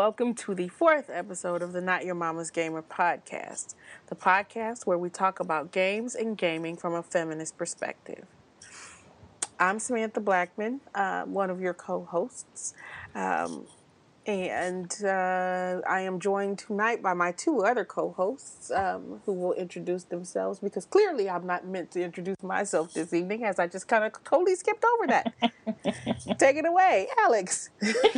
welcome to the fourth episode of the Not Your Mama's Gamer podcast, the podcast where we talk about games and gaming from a feminist perspective. I'm Samantha Blackman, one of your co-hosts, and I am joined tonight by my two other co-hosts who will introduce themselves because clearly I'm not meant to introduce myself this evening as I just kind of totally skipped over that. Take it away, Alex.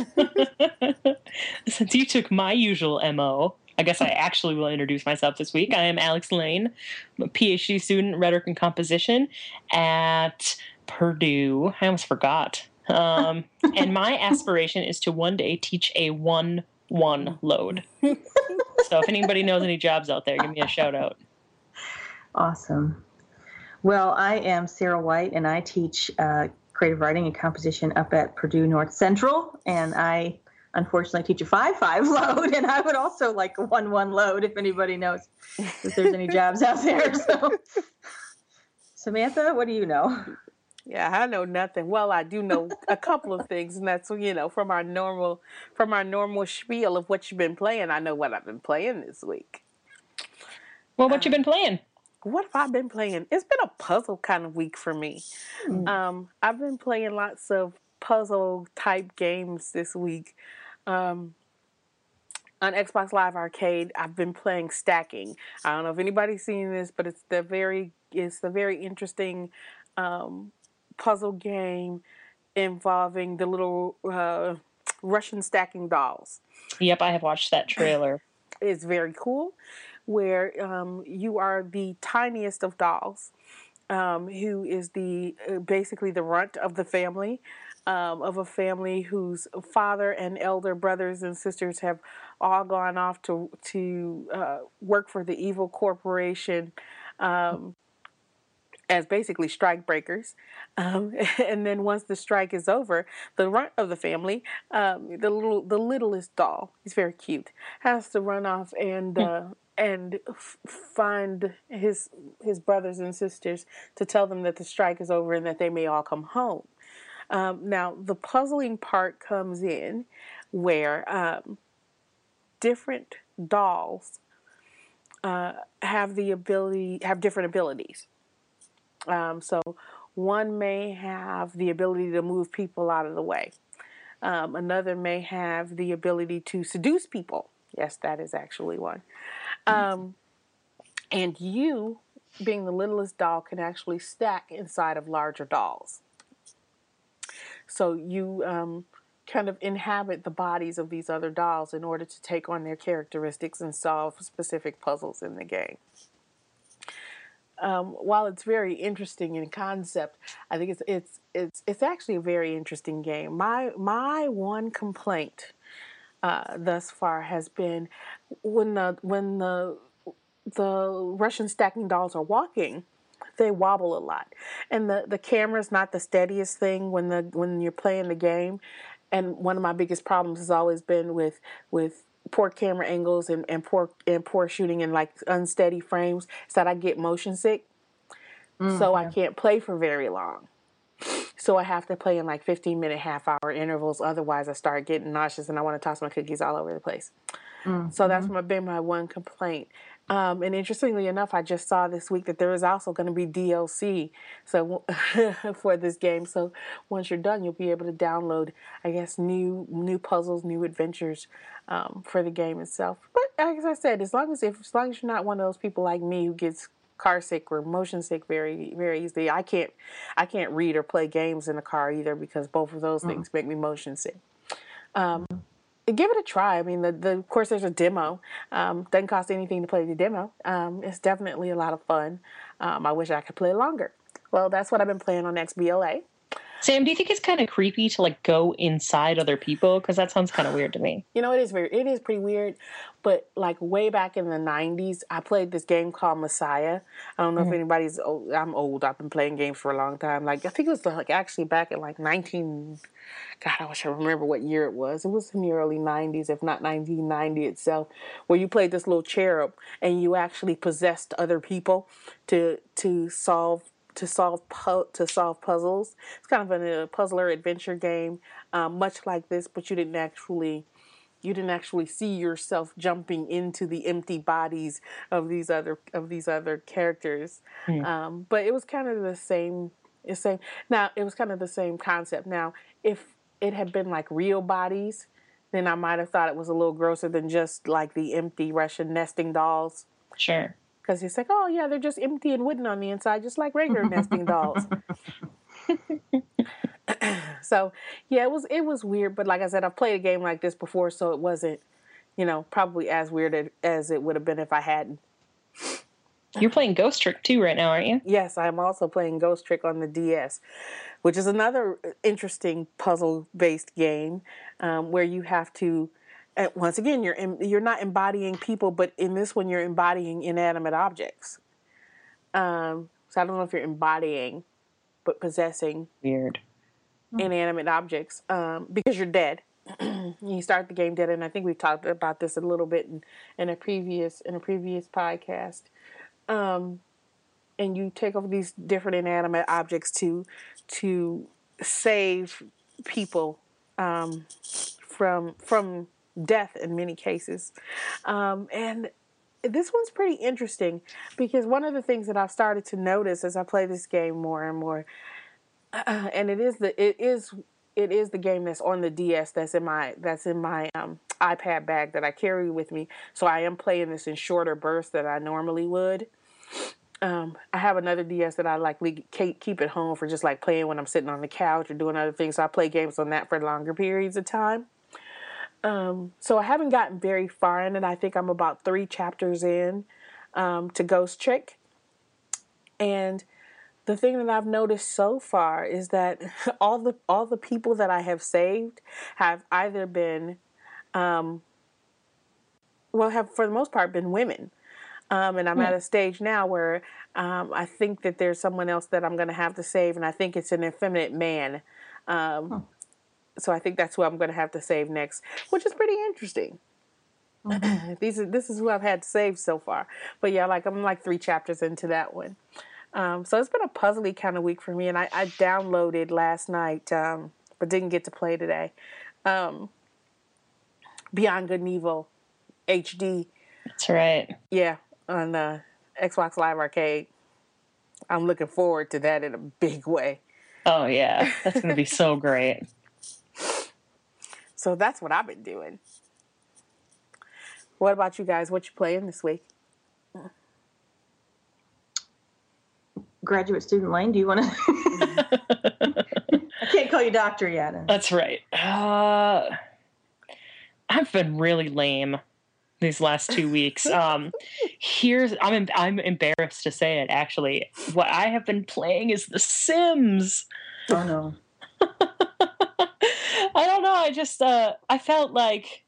Since you took my usual MO, I guess I actually will introduce myself this week. I am Alex Lane. I'm a PhD student in rhetoric and composition at Purdue. I almost forgot. And my aspiration is to one day teach a 1-1 load. So if anybody knows any jobs out there, give me a shout out. Awesome. Well, I am Sarah White, and I teach creative writing and composition up at Purdue North Central, and I unfortunately teach a 5-5 load, and I would also like a 1-1 load if anybody knows if there's any jobs out there. So, Samantha, what do you know? Yeah, I know nothing. Well, I do know a couple of things, and that's from our normal spiel of what you've been playing. I know what I've been playing this week. Well, what you been playing? What have I been playing? It's been a puzzle kind of week for me. I've been playing lots of puzzle type games this week. On Xbox Live Arcade, I've been playing Stacking. I don't know if anybody's seen this, but it's the very interesting puzzle game involving the little Russian stacking dolls. Yep, I have watched that trailer. It's very cool, where you are the tiniest of dolls, who is basically the runt of the family, of a family whose father and elder brothers and sisters have all gone off to work for the evil corporation, as basically strike breakers. And then once the strike is over, the runt of the family, the littlest doll, he's very cute, has to run off and find his brothers and sisters to tell them that the strike is over and that they may all come home. Now, the puzzling part comes in where different dolls have different abilities. So one may have the ability to move people out of the way. Another may have the ability to seduce people. Yes, that is actually one. And you, being the littlest doll, can actually stack inside of larger dolls. So you kind of inhabit the bodies of these other dolls in order to take on their characteristics and solve specific puzzles in the game. While it's very interesting in concept, I think it's actually a very interesting game. My one complaint thus far has been when the Russian stacking dolls are walking, they wobble a lot, and the camera's not the steadiest thing when you're playing the game. And one of my biggest problems has always been with poor camera angles and poor shooting and like unsteady frames, is that I get motion sick. So I can't play for very long. So I have to play in like 15-minute, half-hour intervals. Otherwise, I start getting nauseous and I want to toss my cookies all over the place. So that's been my one complaint. And interestingly enough, I just saw this week that there is also going to be DLC for this game. So once you're done, you'll be able to download, I guess, new puzzles, new adventures for the game itself. But as I said, as long as you're not one of those people like me who gets car sick or motion sick very, very easily, I can't read or play games in the car either because both of those things make me motion sick. Give it a try. I mean, of course, there's a demo. Doesn't cost anything to play the demo. It's definitely a lot of fun. I wish I could play longer. Well, that's what I've been playing on XBLA. Sam, do you think it's kind of creepy to like go inside other people? Because that sounds kind of weird to me. You know, it is weird. It is pretty weird. But like way back in the 90s, I played this game called Messiah. I don't know if anybody's old. I'm old. I've been playing games for a long time. Like I think it was like actually back in like God, I wish I remember what year it was. It was in the early 90s, if not 1990 itself, where you played this little cherub and you actually possessed other people to solve puzzles. It's kind of a puzzler adventure game, much like this, but you didn't actually You didn't actually see yourself jumping into the empty bodies of these other characters. But it was kind of the same. Now it was kind of the same concept. Now, if it had been like real bodies, then I might have thought it was a little grosser than just like the empty Russian nesting dolls. Sure. Because it's like, oh yeah, they're just empty and wooden on the inside, just like regular nesting dolls. So yeah, it was weird, but like I said, I've played a game like this before, so it wasn't, probably as weird as it would have been if I hadn't. You're playing Ghost Trick too right now, aren't you? Yes, I'm also playing Ghost Trick on the DS, which is another interesting puzzle-based game where you have to. Once again, you're not embodying people, but in this one, you're embodying inanimate objects. So I don't know if you're embodying, but possessing. Weird. Inanimate objects because you're dead. You start the game dead, and I think we've talked about this a little bit in a previous podcast. And you take over these different inanimate objects to save people from death in many cases. And this one's pretty interesting because one of the things that I've started to notice as I play this game more and more, and it is the game that's on the DS that's in my iPad bag that I carry with me. So I am playing this in shorter bursts than I normally would. I have another DS that I likely keep at home for just like playing when I'm sitting on the couch or doing other things. So I play games on that for longer periods of time. So I haven't gotten very far in it. I think I'm about 3 chapters in to Ghost Trick. And the thing that I've noticed so far is that all the people that I have saved have either been, have for the most part been women. And I'm at a stage now where I think that there's someone else that I'm going to have to save, and I think it's an effeminate man. So I think that's who I'm going to have to save next, which is pretty interesting. Mm-hmm. This is who I've had to save so far. But yeah, I'm 3 chapters into that one. So it's been a puzzly kind of week for me, and I downloaded last night, but didn't get to play today. Beyond Good and Evil HD. That's right. Yeah, on the Xbox Live Arcade. I'm looking forward to that in a big way. Oh yeah, that's going to be so great. So that's what I've been doing. What about you guys? What you playing this week? Graduate Student Lane, do you want to? I can't call you doctor yet. That's right. I've been really lame these last 2 weeks. I'm embarrassed to say it, actually. What I have been playing is The Sims. Oh no. I don't know. I just I felt like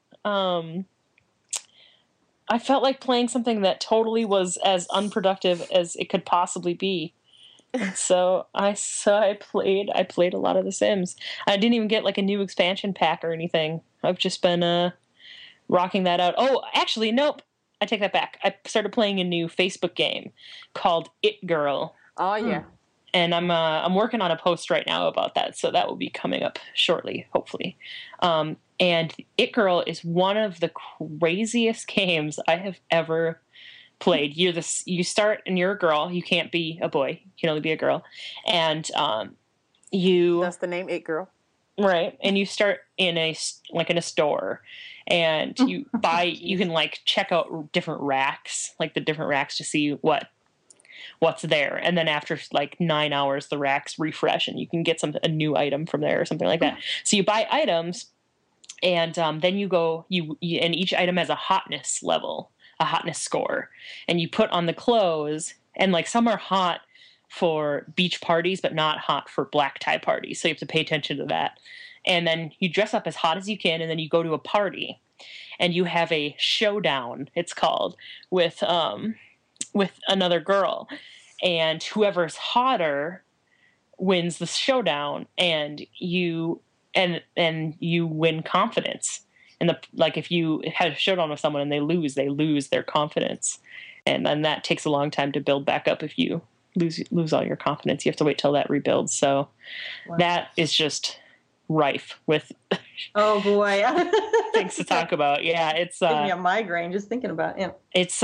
playing something that totally was as unproductive as it could possibly be. And so I played a lot of The Sims. I didn't even get like a new expansion pack or anything. I've just been rocking that out. Oh, actually, nope. I take that back. I started playing a new Facebook game called It Girl. Oh yeah. And I'm working on a post right now about that, so that will be coming up shortly, hopefully. And It Girl is one of the craziest games I have ever played. You start and you're a girl. You can't be a boy. You can only be a girl. And that's the name, It Girl. Right. And you start in a store, and you can like check out different racks, like the different racks to see what's there. And then after like 9 hours, the racks refresh and you can get a new item from there or something like that. So you buy items, and then you go, and each item has a hotness level, a hotness score, and you put on the clothes, and like some are hot for beach parties, but not hot for black tie parties. So you have to pay attention to that. And then you dress up as hot as you can, and then you go to a party, and you have a showdown, it's called, with another girl, and whoever's hotter wins the showdown, and you win confidence. And if you had a showdown with someone and they lose their confidence, and then that takes a long time to build back up. If you lose all your confidence, you have to wait till that rebuilds. So That is just rife with Oh boy. things to talk about. Yeah, it's Give me a migraine just thinking about it. it's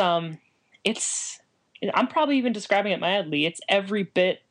I'm probably even describing it mildly. It's every bit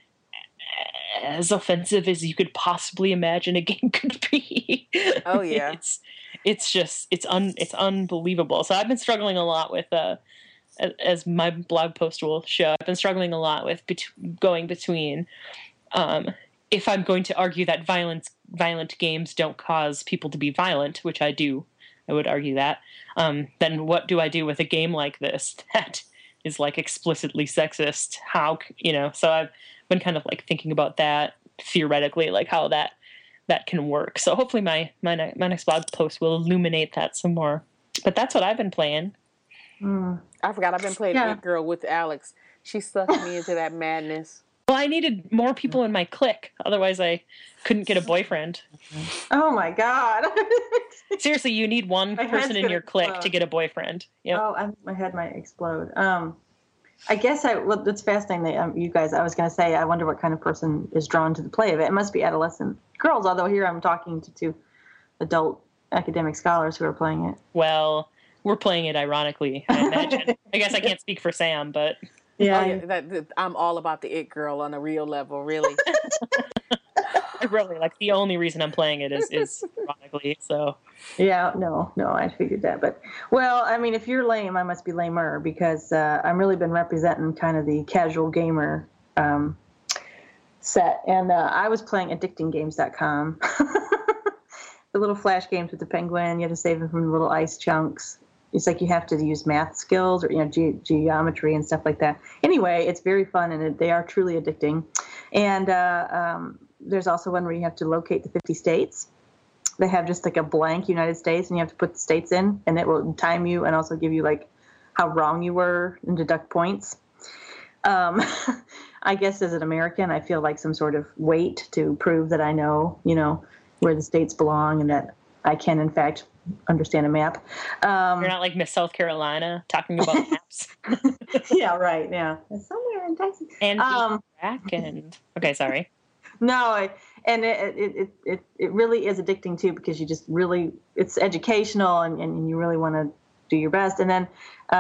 as offensive as you could possibly imagine a game could be. Oh yeah. It's unbelievable. So I've been struggling a lot with as my blog post will show, I've been struggling a lot with going between if I'm going to argue that violent games don't cause people to be violent, which I do, I would argue that, then what do I do with a game like this that is like explicitly sexist? How, so I've been kind of like thinking about that theoretically, like how that can work. So hopefully my next blog post will illuminate that some more. But that's what I've been playing. I forgot I've been playing It Girl with Alex. She sucked me into that madness. Well, I needed more people in my clique. Otherwise, I couldn't get a boyfriend. Oh, my God. Seriously, you need one person in your clique to get a boyfriend. Yep. Oh, my head might explode. I guess it's fascinating that you guys, I was going to say, I wonder what kind of person is drawn to the play of it. It must be adolescent girls, although here I'm talking to two adult academic scholars who are playing it. Well, we're playing it ironically, I imagine. I guess I can't speak for Sam, but... Yeah, I'm all about the It Girl on a real level, really. Really, like the only reason I'm playing it is ironically. So yeah, no, I figured that. But well, I mean, if you're lame, I must be lamer because I've really been representing kind of the casual gamer set, and I was playing addictinggames.com. The little flash games with the penguin. You have to save them from the little ice chunks. It's like you have to use math skills or geometry and stuff like that. Anyway, it's very fun and they are truly addicting. And there's also one where you have to locate the 50 states. They have just like a blank United States and you have to put the states in and it will time you and also give you like how wrong you were and deduct points. I guess as an American, I feel like some sort of weight to prove that I know, where the states belong and that I can in fact understand a map. You're not like Miss South Carolina talking about maps. Yeah, right. Yeah. It's somewhere in Texas. And okay, sorry. No, and it really is addicting too because you just really it's educational and you really want to do your best. And then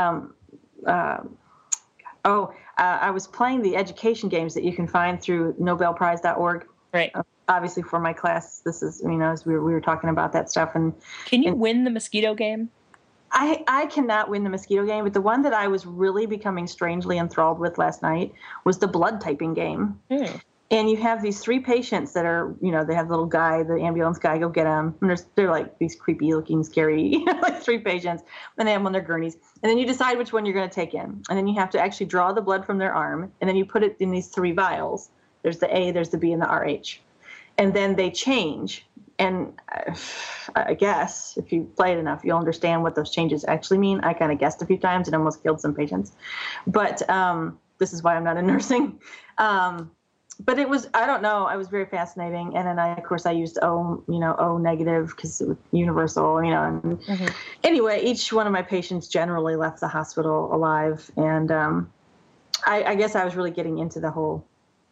I was playing the education games that you can find through nobelprize.org. Right. Obviously for my class, this is, as we were talking about that stuff. And can you win the mosquito game? I cannot win the mosquito game, but the one that I was really becoming strangely enthralled with last night was the blood typing game. And you have these three patients that are, they have the little guy, the ambulance guy, go get them. And they're like these creepy looking, scary, like three patients. And they have them on their gurneys. And then you decide which one you're going to take in. And then you have to actually draw the blood from their arm. And then you put it in these three vials. There's the A, there's the B, and the RH. And then they change. And I guess if you play it enough, you'll understand what those changes actually mean. I kind of guessed a few times and almost killed some patients. But this is why I'm not in nursing. But it was, I don't know, it was very fascinating. And then of course I used O negative because it was universal, And Anyway, each one of my patients generally left the hospital alive. And I guess I was really getting into the whole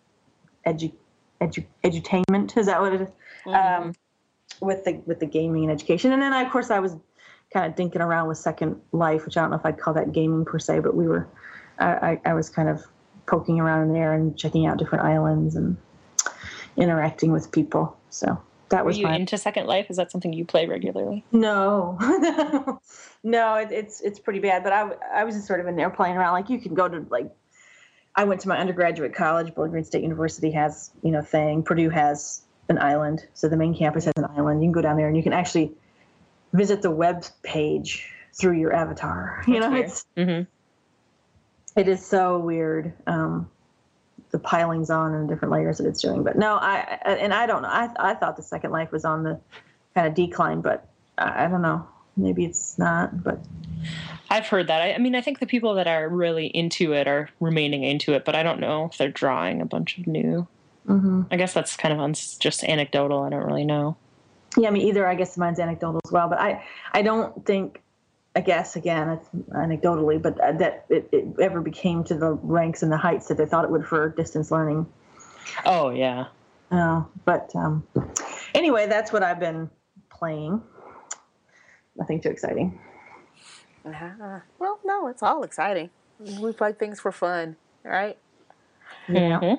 edutainment. Is that what it is? With the gaming and education. And then of course I was kind of dinking around with Second Life, which I don't know if I'd call that gaming per se, but I was kind of poking around in there and checking out different islands and interacting with people. So that was fun. Are you into Second Life? Is that something you play regularly? No, no, it's pretty bad. But I was just sort of in there playing around. Like you can go to I went to my undergraduate college. Bowling Green State University has thing. Purdue has an island, so the main campus has an island. You can go down there and you can actually visit the web page through your avatar. It's. It is so weird, the pilings on and the different layers that it's doing. But no, I don't know. I thought the Second Life was on the kind of decline, but I don't know. Maybe it's not. But I've heard that. I think the people that are really into it are remaining into it, but I don't know if they're drawing a bunch of new. I guess that's kind of just anecdotal. I don't really know. Yeah, me either. I guess mine's anecdotal as well. But I don't think. I guess, again, it's anecdotally, but that it ever became to the ranks and the heights that they thought it would for distance learning. Oh, yeah. But Anyway, that's what I've been playing. Nothing too exciting. Well, no, it's all exciting. We play things for fun, right? Yeah.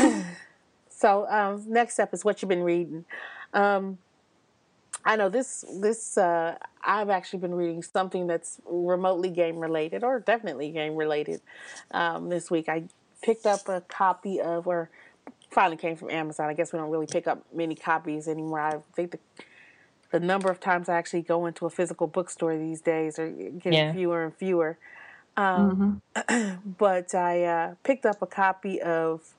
So next up is what you've been reading. I know this. I've actually been reading something that's remotely game related, or definitely game related. This week, I picked up a copy of, or finally came from Amazon. I guess we don't really pick up many copies anymore. I think the number of times I actually go into a physical bookstore these days are getting fewer and fewer. But I picked up a copy of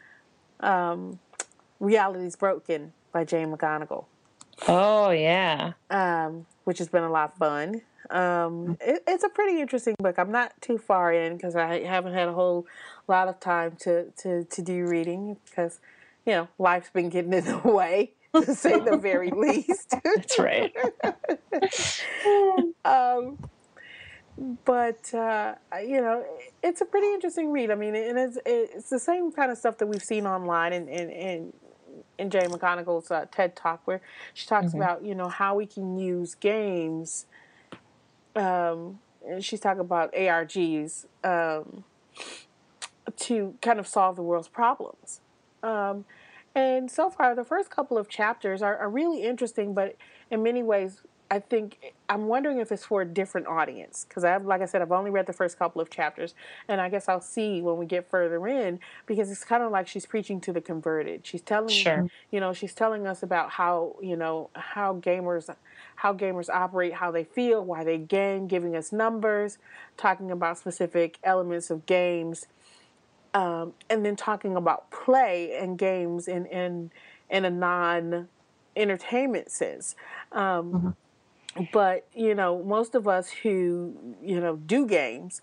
Reality's Broken by Jane McGonigal. Oh, yeah. Which has been a lot of fun. It's a pretty interesting book. I'm not too far in because I haven't had a whole lot of time to do reading because, life's been getting in the way, to say the very least. That's right. But it's a pretty interesting read. I mean, and it's the same kind of stuff that we've seen online in Jane McGonigal's TED Talk, where she talks about how we can use games. And she's talking about ARGs to kind of solve the world's problems. And so far, the first couple of chapters are really interesting, but in many ways, I think I'm wondering if it's for a different audience because like I said, I've only read the first couple of chapters, and I guess I'll see when we get further in because it's kind of like she's preaching to the converted. She's telling, she's telling us about how gamers operate, how they feel, why they game, giving us numbers, talking about specific elements of games, and then talking about play and games in a non-entertainment sense. But, most of us who, do games,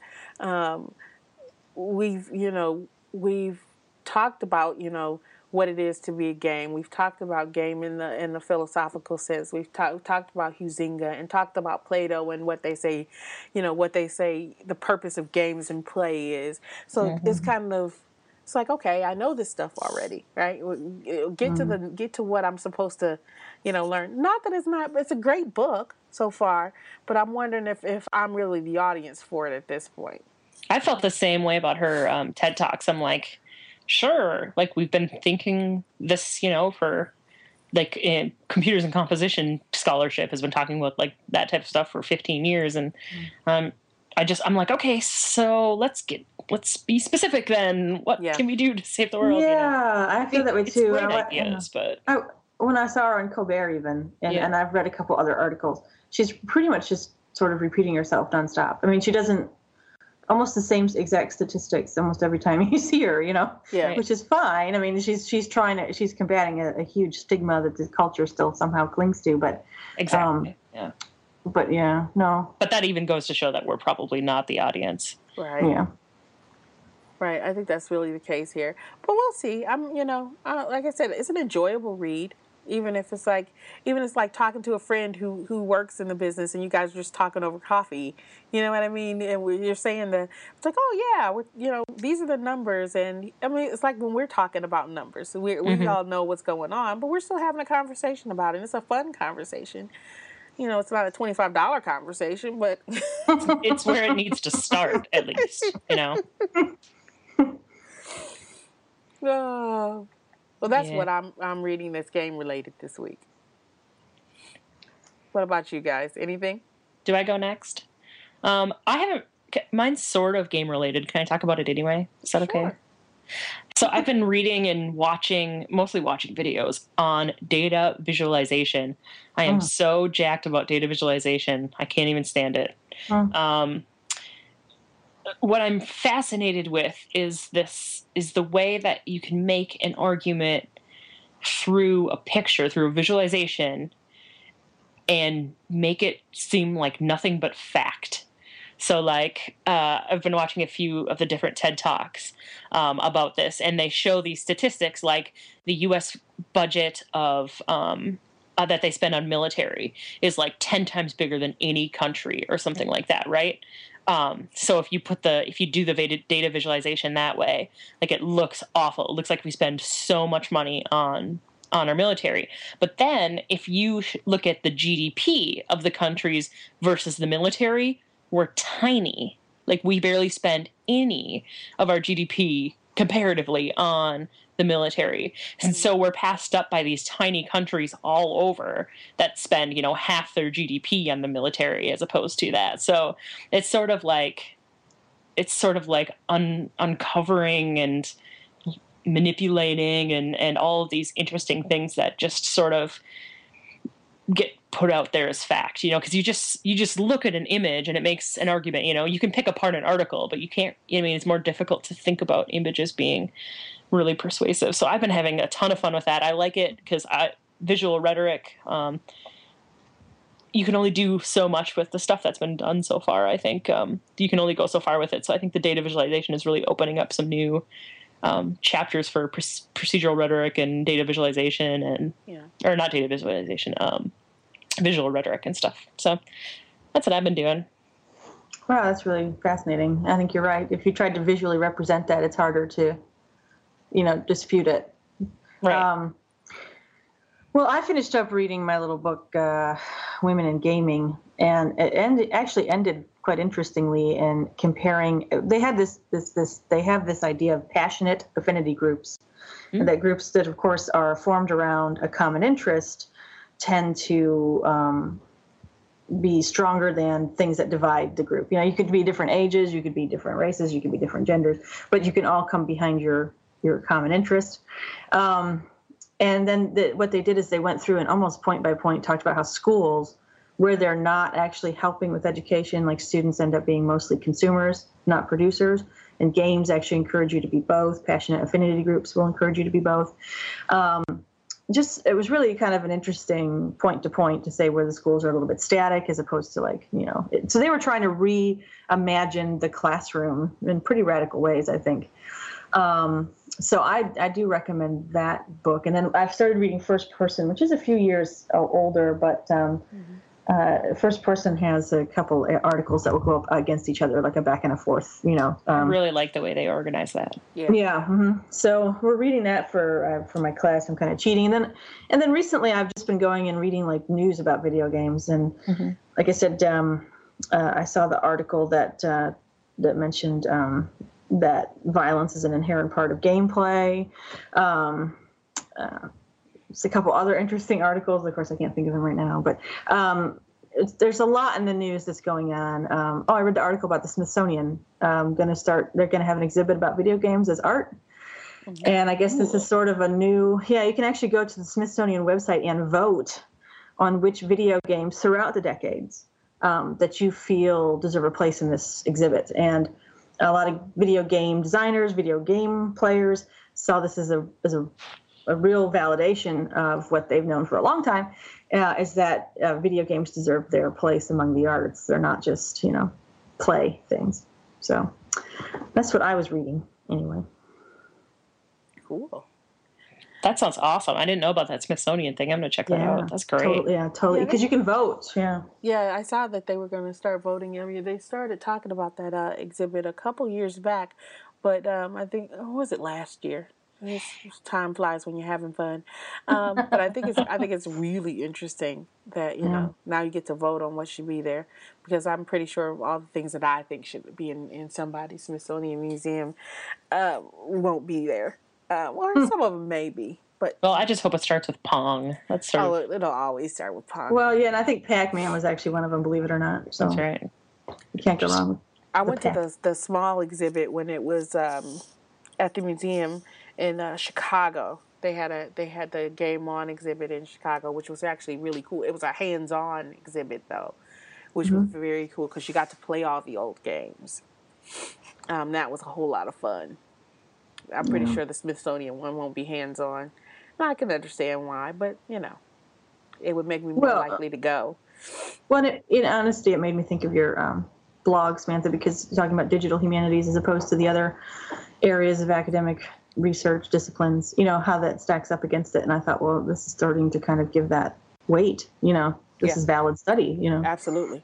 we've talked about, what it is to be a game. We've talked about game in the philosophical sense. We've talked about Huizinga and talked about Plato and what they say, the purpose of games and play is. So it's kind of, it's like, okay, I know this stuff already, right? Get to what I'm supposed to, learn. Not that it's a great book so far, but I'm wondering if I'm really the audience for it at this point. I felt the same way about her TED Talks. I'm like, sure, like we've been thinking this, for like in computers and composition scholarship has been talking about like that type of stuff for 15 years. And I'm like, okay, so let's be specific then. What can we do to save the world? Yeah, I feel that way too. It's great ideas, but when I saw her on Colbert even, and I've read a couple other articles, she's pretty much just sort of repeating herself nonstop. I mean, she doesn't almost the same exact statistics almost every time you see her, which is fine. I mean, she's combating a huge stigma that the culture still somehow clings to, but exactly, But no. But that even goes to show that we're probably not the audience. Right. Yeah. Right. I think that's really the case here. But we'll see. Like I said, it's an enjoyable read. Even if it's like talking to a friend who works in the business and you guys are just talking over coffee. You know what I mean? And you're saying it's like, oh yeah, these are the numbers. And I mean, it's like when we're talking about numbers, so we all know what's going on, but we're still having a conversation about it. It's a fun conversation. It's not a $25 conversation, but it's where it needs to start, at least, Oh, well, that's what I'm reading that's game related this week. What about you guys? Anything? Do I go next? I haven't. Mine's sort of game related. Can I talk about it anyway? Is that okay? So I've been reading and mostly watching videos on data visualization. I am so jacked about data visualization. I can't even stand it. What I'm fascinated with is the way that you can make an argument through a picture, through a visualization, and make it seem like nothing but fact. So, like, I've been watching a few of the different TED Talks about this, and they show these statistics, like the U.S. budget of that they spend on military is like 10 times bigger than any country or something like that, right? So if you do the data visualization that way, like it looks awful. It looks like we spend so much money on on our military. But then if you look at the GDP of the countries versus the military, we're tiny. Like, we barely spend any of our GDP comparatively on the military. And so we're passed up by these tiny countries all over that spend, half their GDP on the military as opposed to that. So it's sort of like uncovering and manipulating and all of these interesting things that just sort of get put out there as fact, because you just look at an image and it makes an argument. You can pick apart an article, but you can't. It's more difficult to think about images being really persuasive. So I've been having a ton of fun with that. I like it because visual rhetoric. You can only do so much with the stuff that's been done so far. I think you can only go so far with it. So I think the data visualization is really opening up some new chapters for procedural rhetoric and data visualization or not data visualization, visual rhetoric and stuff. So that's what I've been doing. Wow, that's really fascinating. I think you're right. If you tried to visually represent that, it's harder to, dispute it. Right. Well, I finished up reading my little book, Women in Gaming, and it ended quite interestingly in comparing. They had they have this idea of passionate affinity groups, and that groups that, of course, are formed around a common interest tend to be stronger than things that divide the group. You could be different ages, you could be different races, you could be different genders, but you can all come behind your common interest. And then what they did is they went through and almost point by point talked about how schools, where they're not actually helping with education, like students end up being mostly consumers, not producers, and games actually encourage you to be both. Passionate affinity groups will encourage you to be both. It was really kind of an interesting point to say where the schools are a little bit static as opposed to so they were trying to reimagine the classroom in pretty radical ways, I think. So I do recommend that book. And then I've started reading First Person, which is a few years older, but First Person has a couple articles that will go up against each other, like a back and a forth, I really like the way they organize that. Yeah. Mm-hmm. So we're reading that for my class. I'm kind of cheating. And then recently I've just been going and reading like news about video games. And like I said, I saw the article that mentioned that violence is an inherent part of gameplay. Just a couple other interesting articles. Of course, I can't think of them right now, but there's a lot in the news that's going on. I read the article about the Smithsonian. They're going to have an exhibit about video games as art. And I guess this is sort of a new, you can actually go to the Smithsonian website and vote on which video games throughout the decades that you feel deserve a place in this exhibit. And a lot of video game designers, video game players saw this as a real validation of what they've known for a long time, is that video games deserve their place among the arts. They're not just, play things. So that's what I was reading anyway. Cool. That sounds awesome. I didn't know about that Smithsonian thing. I'm going to check that out. That's great. Totally. Because you can vote. Yeah. Yeah, I saw that they were going to start voting. I mean, they started talking about that exhibit a couple years back, but I think, was it last year? Time flies when you're having fun. But I think it's really interesting that now you get to vote on what should be there, because I'm pretty sure all the things that I think should be in somebody's Smithsonian museum won't be there. Or some of them may be. But I just hope it starts with Pong. It'll always start with Pong. Well, yeah, and I think Pac-Man was actually one of them, believe it or not. So that's right. You can't go wrong with I went to the small exhibit when it was at the museum in Chicago. They had the Game On exhibit in Chicago, which was actually really cool. It was a hands-on exhibit though, which was very cool because you got to play all the old games. That was a whole lot of fun. I'm pretty sure the Smithsonian one won't be hands-on. I can understand why, but it would make me more likely to go. Well, in honesty, it made me think of your blog, Samantha, because you're talking about digital humanities as opposed to the other areas of academic research disciplines, how that stacks up against it. And I thought, well, this is starting to kind of give that weight, this is valid study, Absolutely.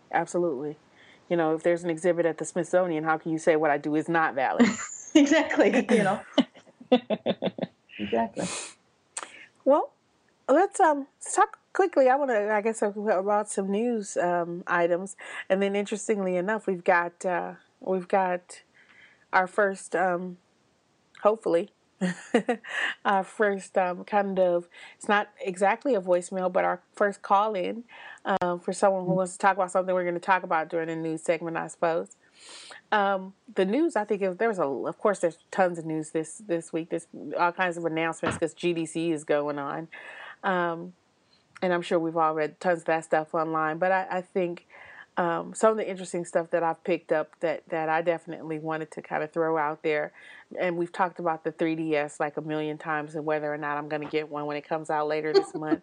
If there's an exhibit at the Smithsonian, how can you say what I do is not valid? Exactly. Exactly. Well, let's talk quickly. I want to, I guess, about some news items, and then interestingly enough, we've got our first, hopefully, our first kind of. It's not exactly a voicemail, but our first call in for someone who wants to talk about something we're going to talk about during the news segment, I suppose. The news, I think, of course, there's tons of news this week. There's all kinds of announcements because GDC is going on. And I'm sure we've all read tons of that stuff online. But I think some of the interesting stuff that I've picked up that I definitely wanted to kind of throw out there. And we've talked about the 3DS like a million times and whether or not I'm going to get one when it comes out later this month.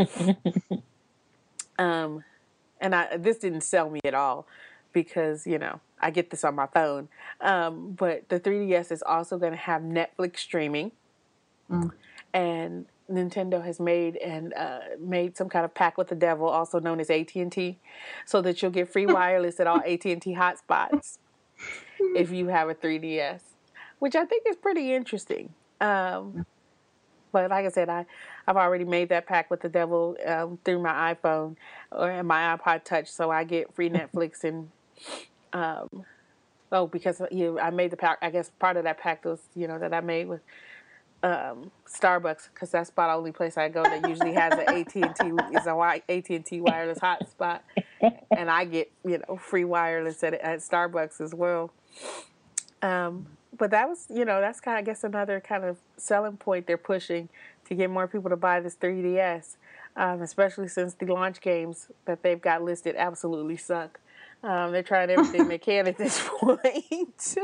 And this didn't sell me at all because, I get this on my phone. But the 3DS is also going to have Netflix streaming. And Nintendo has made some kind of pact with the devil, also known as AT&T, so that you'll get free wireless at all AT&T hotspots if you have a 3DS, which I think is pretty interesting. But like I said, I've already made that pact with the devil through my iPhone and my iPod Touch, so I get free Netflix and because I made the pact. I guess part of that pact was that I made with Starbucks, because that's about the only place I go that usually has an AT&T wireless hotspot, and I get free wireless at Starbucks as well. But that was that's kind of, I guess, another kind of selling point they're pushing to get more people to buy this 3DS, especially since the launch games that they've got listed absolutely suck. They're trying everything they can at this point.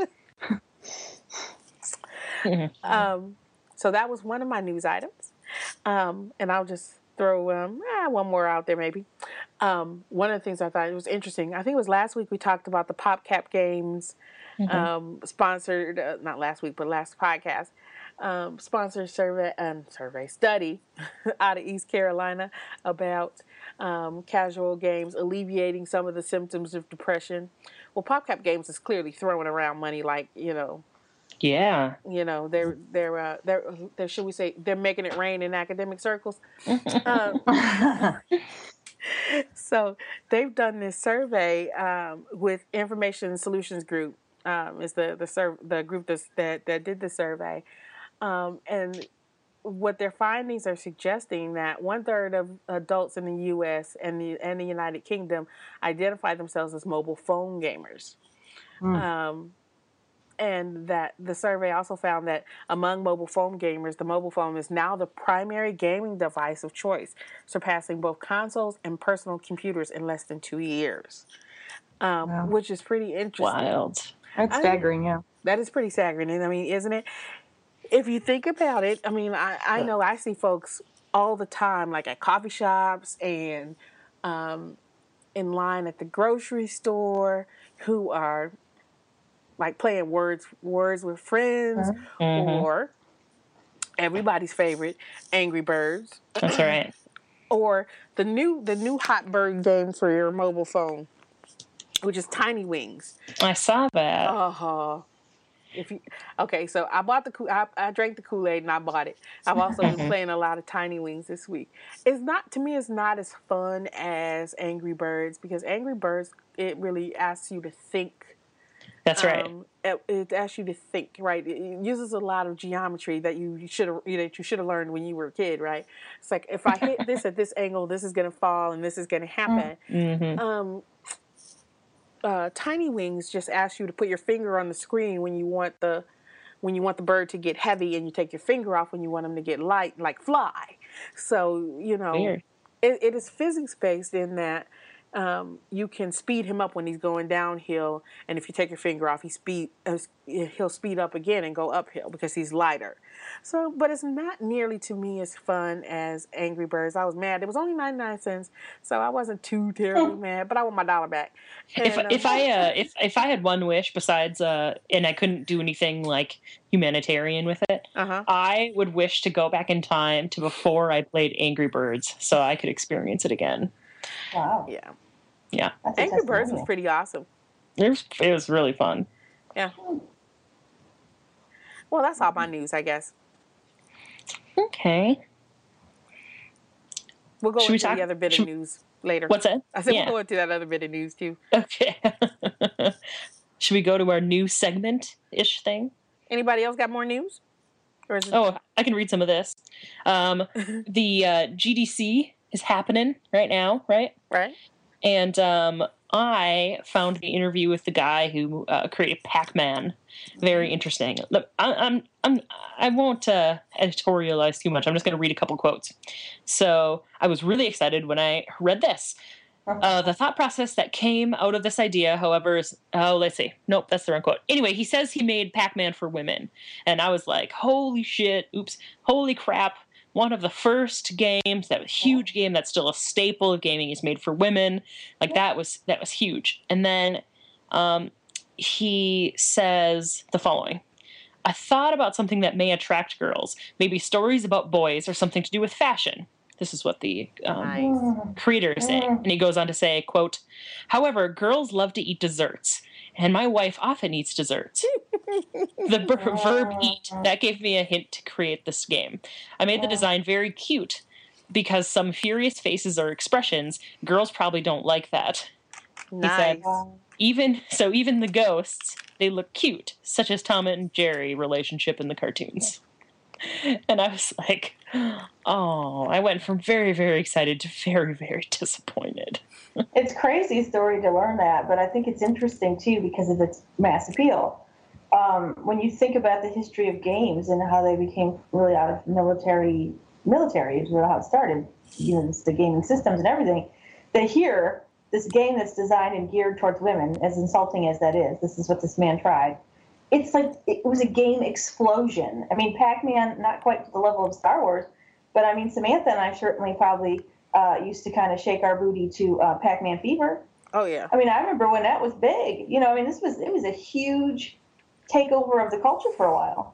So that was one of my news items. And I'll just throw one more out there maybe. One of the things I thought it was interesting, I think it was last week we talked about the PopCap Games sponsored, not last week, but last podcast, sponsored survey study out of East Carolina about casual games alleviating some of the symptoms of depression. Well, PopCap Games is clearly throwing around money like, yeah. They're should we say they're making it rain in academic circles. So they've done this survey with Information Solutions Group. Is the group that did the survey, and what their findings are suggesting that 1/3 of adults in the U.S. and the United Kingdom identify themselves as mobile phone gamers. And that the survey also found that among mobile phone gamers, the mobile phone is now the primary gaming device of choice, surpassing both consoles and personal computers in less than 2 years, wow. Which is pretty interesting. Wild. That's staggering, yeah. That is pretty staggering. I mean, isn't it? If you think about it, I mean, I know I see folks all the time, like at coffee shops and in line at the grocery store, who are like playing words with friends, or everybody's favorite, Angry Birds. That's right. Or the new hot bird game for your mobile phone, which is Tiny Wings. I saw that. So I bought I drank the Kool-Aid and I bought it. I've also been playing a lot of Tiny Wings this week. It's not as fun as Angry Birds, because Angry Birds, it really asks you to think. That's right. It asks you to think, right? It uses a lot of geometry that you should have learned when you were a kid, right? It's like, if I hit this at this angle, this is going to fall and this is going to happen. Tiny Wings just asks you to put your finger on the screen when you want the bird to get heavy, and you take your finger off when you want them to get light, like fly. So it is physics based in that. You can speed him up when he's going downhill, and if you take your finger off, he'll speed up again and go uphill because he's lighter. So, but it's not nearly to me as fun as Angry Birds. I was mad. It was only 99 cents, so I wasn't too terribly mad, but I want my dollar back. And, if I had one wish besides and I couldn't do anything like humanitarian with it, I would wish to go back in time to before I played Angry Birds so I could experience it again. Wow. Yeah. Angry Birds was pretty awesome. It was really fun. Yeah. Well, that's all my news, I guess. Okay. We'll go Should we into talk? the other bit of news later. What's that? I said Yeah. we'll go into that other bit of news too. Okay. Should we go to our new segment-ish thing? Anybody else got more news? Or is it... Oh, I can read some of this. The GDC is happening right now, right? Right. And I found the interview with the guy who created Pac-Man very interesting. Look, I won't editorialize too much. I'm just going to read a couple quotes. So I was really excited when I read this. The thought process that came out of this idea, however, is, let's see. Nope, that's the wrong quote. Anyway, he says he made Pac-Man for women. And I was like, holy shit, holy crap. One of the first games, that was a huge game that's still a staple of gaming, is made for women. Like, that was huge. And then he says the following. I thought about something that may attract girls, maybe stories about boys or something to do with fashion. This is what the creator is saying. And he goes on to say, quote, however, girls love to eat desserts, and my wife often eats desserts. The verb eat, that gave me a hint to create this game. I made the design very cute, because some furious faces or expressions, girls probably don't like that. Nice. He said, even the ghosts, they look cute, such as Tom and Jerry relationship in the cartoons. And I was like, oh, I went from very, very excited to very, very disappointed. It's a crazy story to learn that, but I think it's interesting, too, because of its mass appeal. When you think about the history of games and how they became really out of military is really how it started, the gaming systems and everything, that here, this game that's designed and geared towards women, as insulting as that is, this is what this man tried, it's like it was a game explosion. I mean, Pac-Man, not quite to the level of Star Wars, but I mean, Samantha and I certainly probably used to kind of shake our booty to Pac-Man Fever. Oh, yeah. I mean, I remember when that was big. It was a huge takeover of the culture for a while.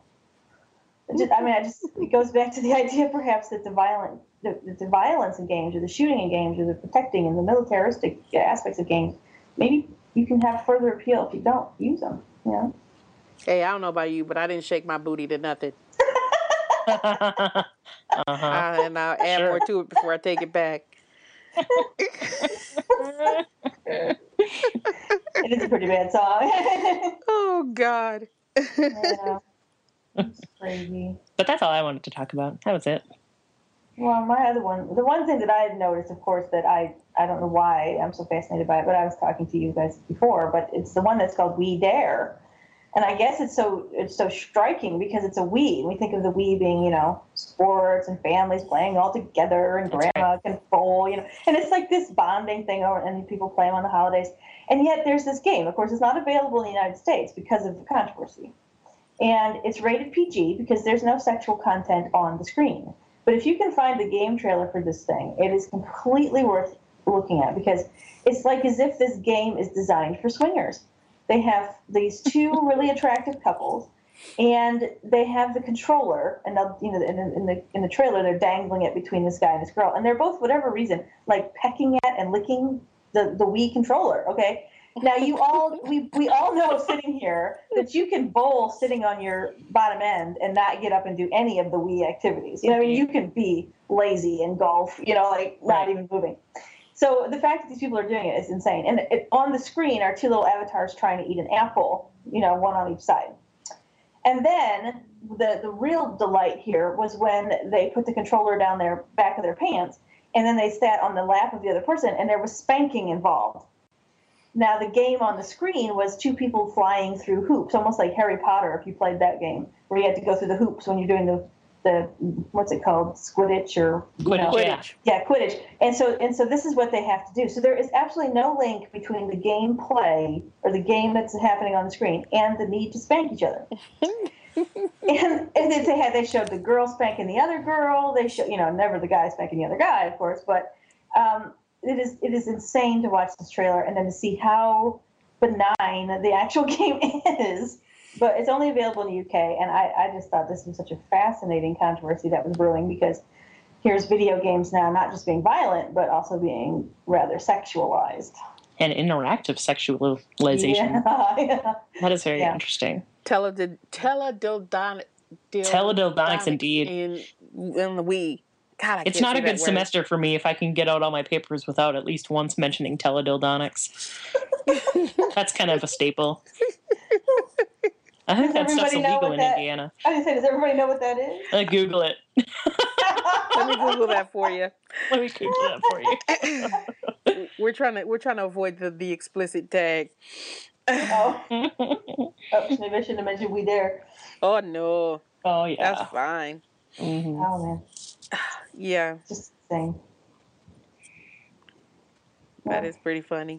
It goes back to the idea, perhaps, that the violence in games, or the shooting in games, or the protecting and the militaristic aspects of games, maybe you can have further appeal if you don't use them, Hey, I don't know about you, but I didn't shake my booty to nothing. And I'll add more to it before I take it back. It is a pretty bad song. Oh, God. Yeah. It's crazy. But that's all I wanted to talk about. That was it. Well, the one thing that I had noticed, of course, that I don't know why I'm so fascinated by it, but I was talking to you guys before, but it's the one that's called We Dare. And I guess it's so striking because it's a Wii. We think of the Wii being, sports and families playing all together, and grandma can bowl, and it's like this bonding thing, and people play them on the holidays. And yet there's this game. Of course, it's not available in the United States because of the controversy. And it's rated PG because there's no sexual content on the screen. But if you can find the game trailer for this thing, it is completely worth looking at, because it's like as if this game is designed for swingers. They have these two really attractive couples, and they have the controller, and in the trailer they're dangling it between this guy and this girl, and they're both, for whatever reason, like pecking at and licking the Wii controller. Okay, now we all know sitting here that you can bowl sitting on your bottom end and not get up and do any of the Wii activities. You can be lazy and golf, not even moving. So the fact that these people are doing it is insane. And on the screen are two little avatars trying to eat an apple, one on each side. And then the real delight here was when they put the controller down their back of their pants, and then they sat on the lap of the other person, and there was spanking involved. Now, the game on the screen was two people flying through hoops, almost like Harry Potter, if you played that game, where you had to go through the hoops when you're doing the what's it called, Quidditch or Quidditch. Yeah, Quidditch. And so this is what they have to do. So there is absolutely no link between the game play or the game that's happening on the screen and the need to spank each other. and they showed the girl spanking the other girl. They show never the guy spanking the other guy, of course, but it is insane to watch this trailer and then to see how benign the actual game is. But it's only available in the UK, and I just thought this was such a fascinating controversy that was brewing, because here's video games now not just being violent, but also being rather sexualized. And interactive sexualization. Yeah. That is very interesting. Teledildonics Teledildonics, indeed. In the Wii. God, I It's can't not say a good that word. semester for me if I can get out all my papers without at least once mentioning teledildonics. That's kind of a staple. I think that stuff's illegal in Indiana. I was going to say, does everybody know what that is? Google it. Let me Google that for you. Let me Google that for you. We're trying to avoid the explicit tag. Oh, maybe I shouldn't have mentioned we there. Oh no. Oh yeah. That's fine. Mm-hmm. Oh man. Yeah. Just insane. That is pretty funny.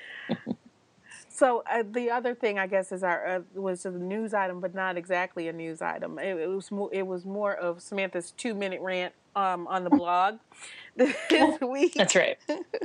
So the other thing, I guess, is was a news item, but not exactly a news item. It was more of Samantha's 2-minute rant on the blog this week. That's right.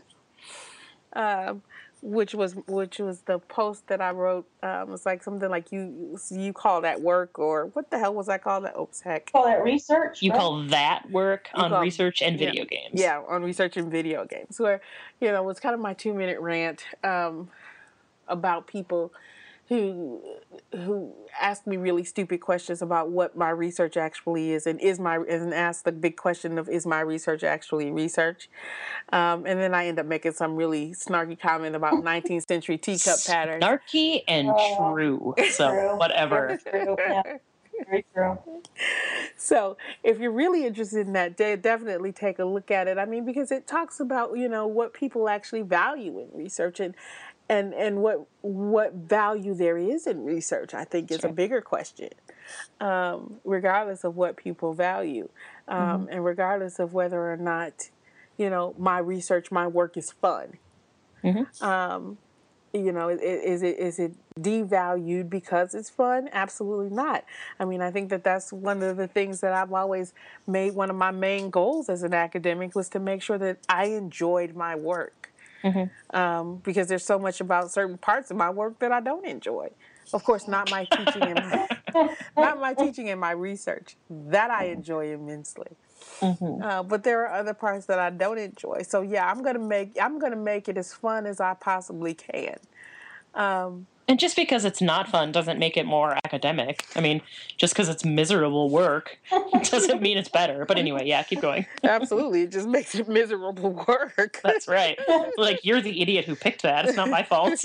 Which was the post that I wrote. It's like something like you call that work, or what the hell was I called that? Oops, heck. Call that research. You right? call that work on research and video games. Yeah, on research and video games. Where, it was kind of my 2-minute rant about people who ask me really stupid questions about what my research actually is, and ask the big question of, is my research actually research? And then I end up making some really snarky comment about 19th century teacup patterns. Snarky and true. So True. whatever. Very true. Yeah. Very true. So if you're really interested in that, definitely take a look at it. I mean, because it talks about, what people actually value in research, and what value there is in research, I think, is a bigger question, regardless of what people value, and regardless of whether or not, my research, my work is fun. Mm-hmm. Is it devalued because it's fun? Absolutely not. I mean, I think that's one of the things that I've always made one of my main goals as an academic, was to make sure that I enjoyed my work. Mm-hmm. Because there's so much about certain parts of my work that I don't enjoy. Of course, not my teaching and my research. That I enjoy immensely. Mm-hmm. But there are other parts that I don't enjoy. So yeah, I'm gonna make it as fun as I possibly can. And just because it's not fun doesn't make it more academic. I mean, just because it's miserable work doesn't mean it's better. But anyway, yeah, keep going. Absolutely, it just makes it miserable work. That's right. Like, you're the idiot who picked that. It's not my fault.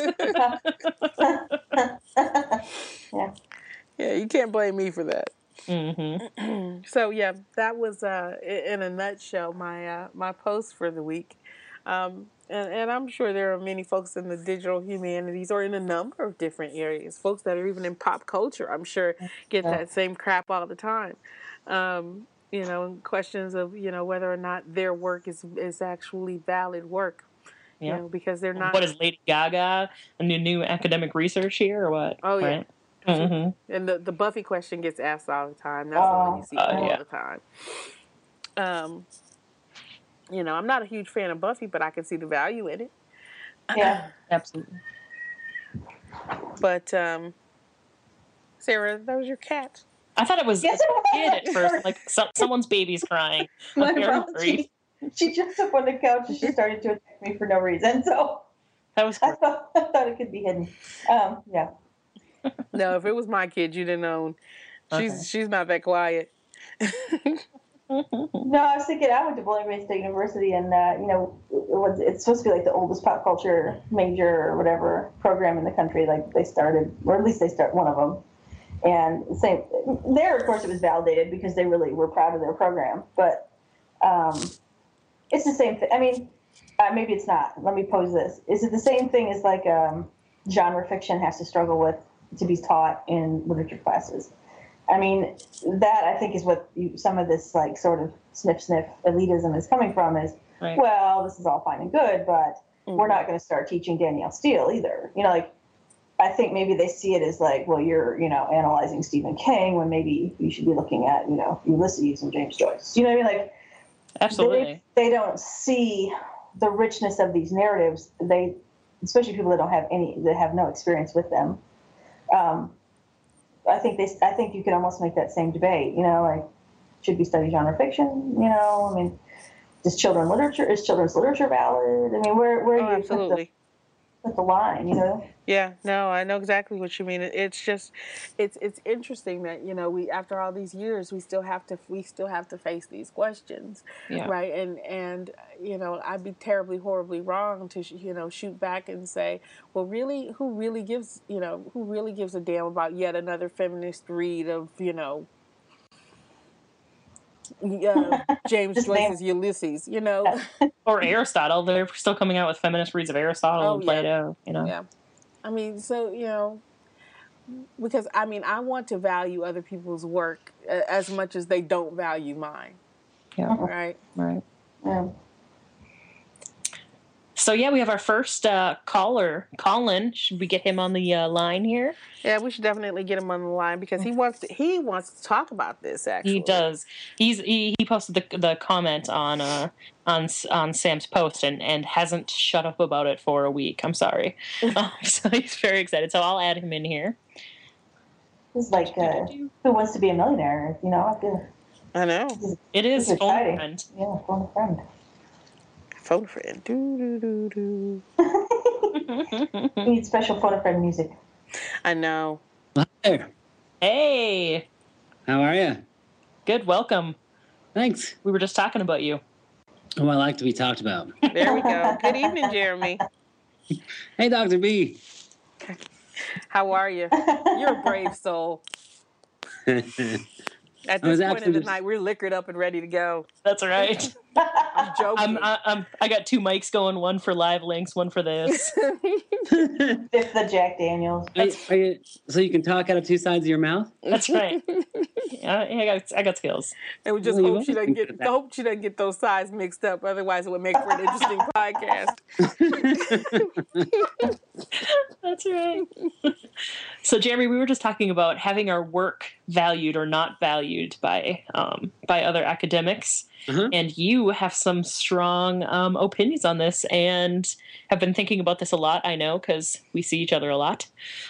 Yeah. Yeah, you can't blame me for that. Mm-hmm. So yeah, that was in a nutshell my post for the week. And I'm sure there are many folks in the digital humanities, or in a number of different areas, folks that are even in pop culture, I'm sure, get that same crap all the time. Questions of, whether or not their work is actually valid work. Yeah. Because they're not. What is Lady Gaga? A new academic research here, or what? Oh yeah. Right? Mm-hmm. And the Buffy question gets asked all the time. That's the one you see all the time. I'm not a huge fan of Buffy, but I can see the value in it. Yeah, absolutely. But Sarah, that was your cat. I thought it was a kid at first, like someone's baby's crying. She jumped up on the couch and she started to attack me for no reason. So that was. I thought it could be hidden. Yeah. No, if it was my kid, you'd have known. She's not that quiet. No, I was thinking, I went to Bowling Green State University, and it's supposed to be like the oldest pop culture major or whatever program in the country. Like they started, or at least they start one of them. And same there, of course, it was validated because they really were proud of their program. But it's the same thing. I mean, maybe it's not. Let me pose this: is it the same thing as like genre fiction has to struggle with to be taught in literature classes? I mean, that I think is what some of this like sort of sniff elitism is coming from is, right. Well, this is all fine and good, but we're not going to start teaching Danielle Steele either. I think maybe they see it as like, well, you're, analyzing Stephen King when maybe you should be looking at, Ulysses and James Joyce. You know what I mean? Like, absolutely. They don't see the richness of these narratives. Especially people that have no experience with them. I think you could almost make that same debate, like, should we study genre fiction? I mean, is children's literature valid? I mean, where are you? Absolutely. with the line, you know. Yeah, no, I know exactly what you mean. It's just, it's interesting that we after all these years we still have to face these questions, Yeah. right? And I'd be terribly horribly wrong to shoot back and say, well, really, who really gives a damn about yet another feminist read of James Joyce's Ulysses, Or Aristotle. They're still coming out with feminist reads of Aristotle Oh, and yeah. Plato, Yeah. I mean, so, because I want to value other people's work as much as they don't value mine. Yeah. Right. Right. Yeah. So yeah, we have our first caller, Colin. Should we get him on the line here? Yeah, we should definitely get him on the line because he wants to talk about this. Actually, He does. He posted the comment on Sam's post and hasn't shut up about it for a week. I'm sorry. So he's very excited. So I'll add him in here. It's like Who Wants to Be a Millionaire? You know, I know. It is Phone a Friend. Yeah, Phone a Friend. Phone a Friend. Do do do do. We need special Phone a Friend music. I know. Hi there. Hey. How are you? Good. Welcome. Thanks. We were just talking about you. Oh, I like to be talked about. There we go. Good evening, Jeremy. Hey, Dr. B. How are you? You're a brave soul. At I was this point in the actually night, we're liquored up and ready to go. That's right. I'm joking. I got two mics going, one for live links, one for this. It's the Jack Daniels. So you can talk out of two sides of your mouth? That's right. Yeah, I got skills. And we just Well, hope she doesn't get those sides mixed up. Otherwise, it would make for an interesting podcast. That's right. So, Jeremy, we were just talking about having our work valued or not valued by other academics, and you have some strong opinions on this, and have been thinking about this a lot. I know because we see each other a lot.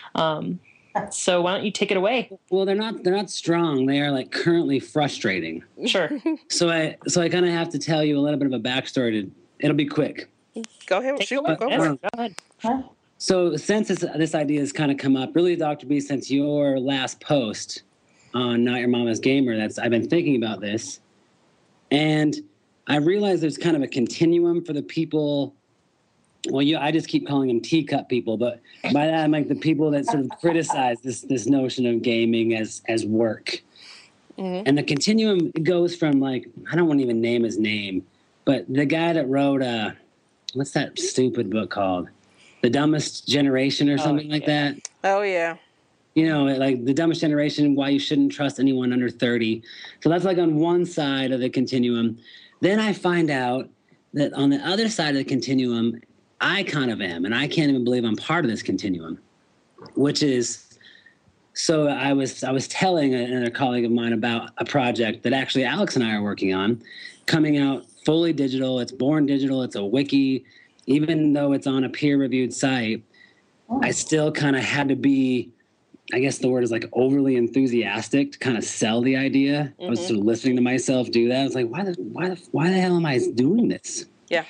So why don't you take it away? Well, they're not strong. They are like currently frustrating. Sure. So I kind of have to tell you a little bit of a backstory. It'll be quick. Go ahead. Take Shoot. it Go away. for it. Go ahead. Huh? So since this idea has kind of come up, really, Dr. B, since your last post on Not Your Mama's Gamer, I've been thinking about this, and I realized there's kind of a continuum for the people. Well, I just keep calling them teacup people, but by that I'm like the people that sort of criticize this notion of gaming as work. Mm-hmm. And the continuum goes from, like, I don't want to even name his name, but the guy that wrote what's that stupid book called? The Dumbest Generation or something like that. Oh, yeah. You know, like The Dumbest Generation, Why You Shouldn't Trust Anyone Under 30. So that's like on one side of the continuum. Then I find out that on the other side of the continuum, I kind of am, and I can't even believe I'm part of this continuum, which is, so I was telling another colleague of mine about a project that actually Alex and I are working on, coming out fully digital. It's born digital. It's a wiki. Even though it's on a peer-reviewed site, I still kind of had to be, I guess the word is like overly enthusiastic to kind of sell the idea. I was sort of listening to myself do that. I was like, why the hell am I doing this? Yeah.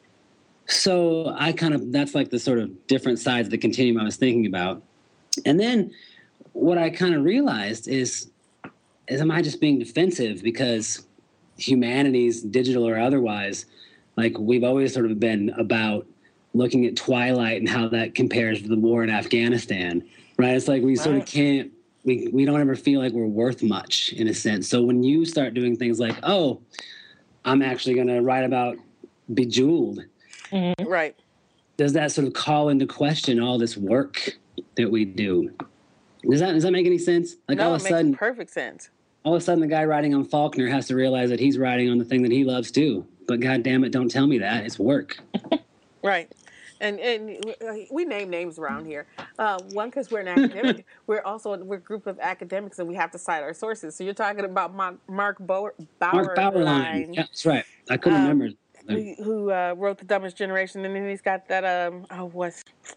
So that's like the sort of different sides of the continuum I was thinking about. And then what I kind of realized is am I just being defensive because humanities, digital or otherwise, like we've always sort of been about looking at Twilight and how that compares to the war in Afghanistan, right? It's like we sort of can't, we don't ever feel like we're worth much in a sense. So when you start doing things like, oh, I'm actually going to write about Bejeweled, Mm-hmm. Right. does that sort of call into question all this work that we do? Does that make any sense? Like no, all of a sudden, makes perfect sense. All of a sudden, the guy writing on Faulkner has to realize that he's writing on the thing that he loves too. But God damn it, don't tell me that. It's work. Right. And we name names around here. One, because we're an academic. We're a group of academics, and we have to cite our sources. So you're talking about Mark Bauerlein. Yeah, that's right. I couldn't remember. Who wrote The Dumbest Generation, and then he's got that what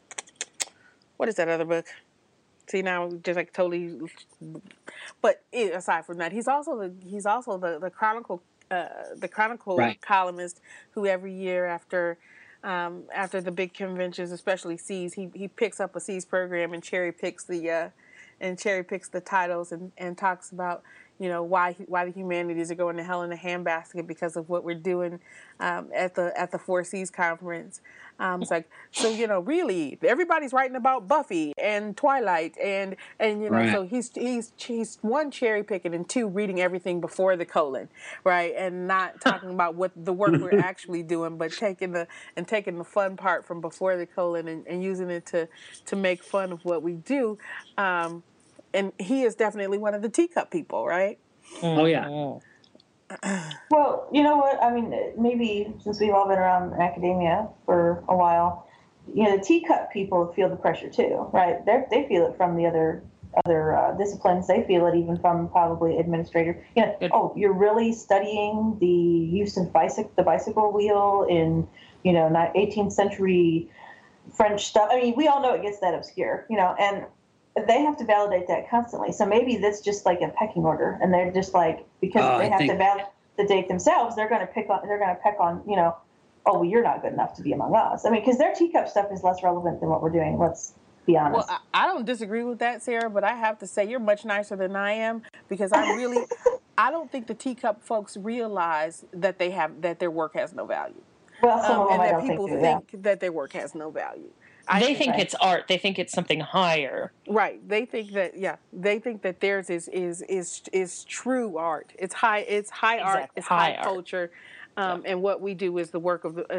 is that other book? See, now just like totally. But aside from that, he's also the Chronicle right. columnist who every year after after the big conventions, especially C's. He picks up a C's program and cherry picks the titles and talks about, you know, why the humanities are going to hell in a handbasket because of what we're doing at the Four C's conference. It's like, so, you know, really everybody's writing about Buffy and Twilight and you know, Right. so he's one, cherry picking, and two, reading everything before the colon, right, and not talking about what the work we're actually doing, but taking the fun part from before the colon and using it to make fun of what we do. And he is definitely one of the teacup people, right? Oh yeah. Well, you know what? I mean, maybe since we've all been around academia for a while, you know, the teacup people feel the pressure too, right? They feel it from the other disciplines. They feel it even from probably administrators. You know, oh, you're really studying the use of the bicycle wheel in, you know, 18th century French stuff. I mean, we all know it gets that obscure, you know, and they have to validate that constantly. So maybe that's just like a pecking order, and they're just like, because they have to validate themselves, they're going to peck on, you know, oh, well, you're not good enough to be among us. I mean, because their teacup stuff is less relevant than what we're doing. Let's be honest. Well, I don't disagree with that, Sarah, but I have to say you're much nicer than I am, because I don't think the teacup folks realize that their work has no value. Well, some of them, and I that don't people think that their work has no value. They think it's art. They think it's something higher. Right. They think that theirs is true art. It's high art. It's high culture. And what we do is the work of the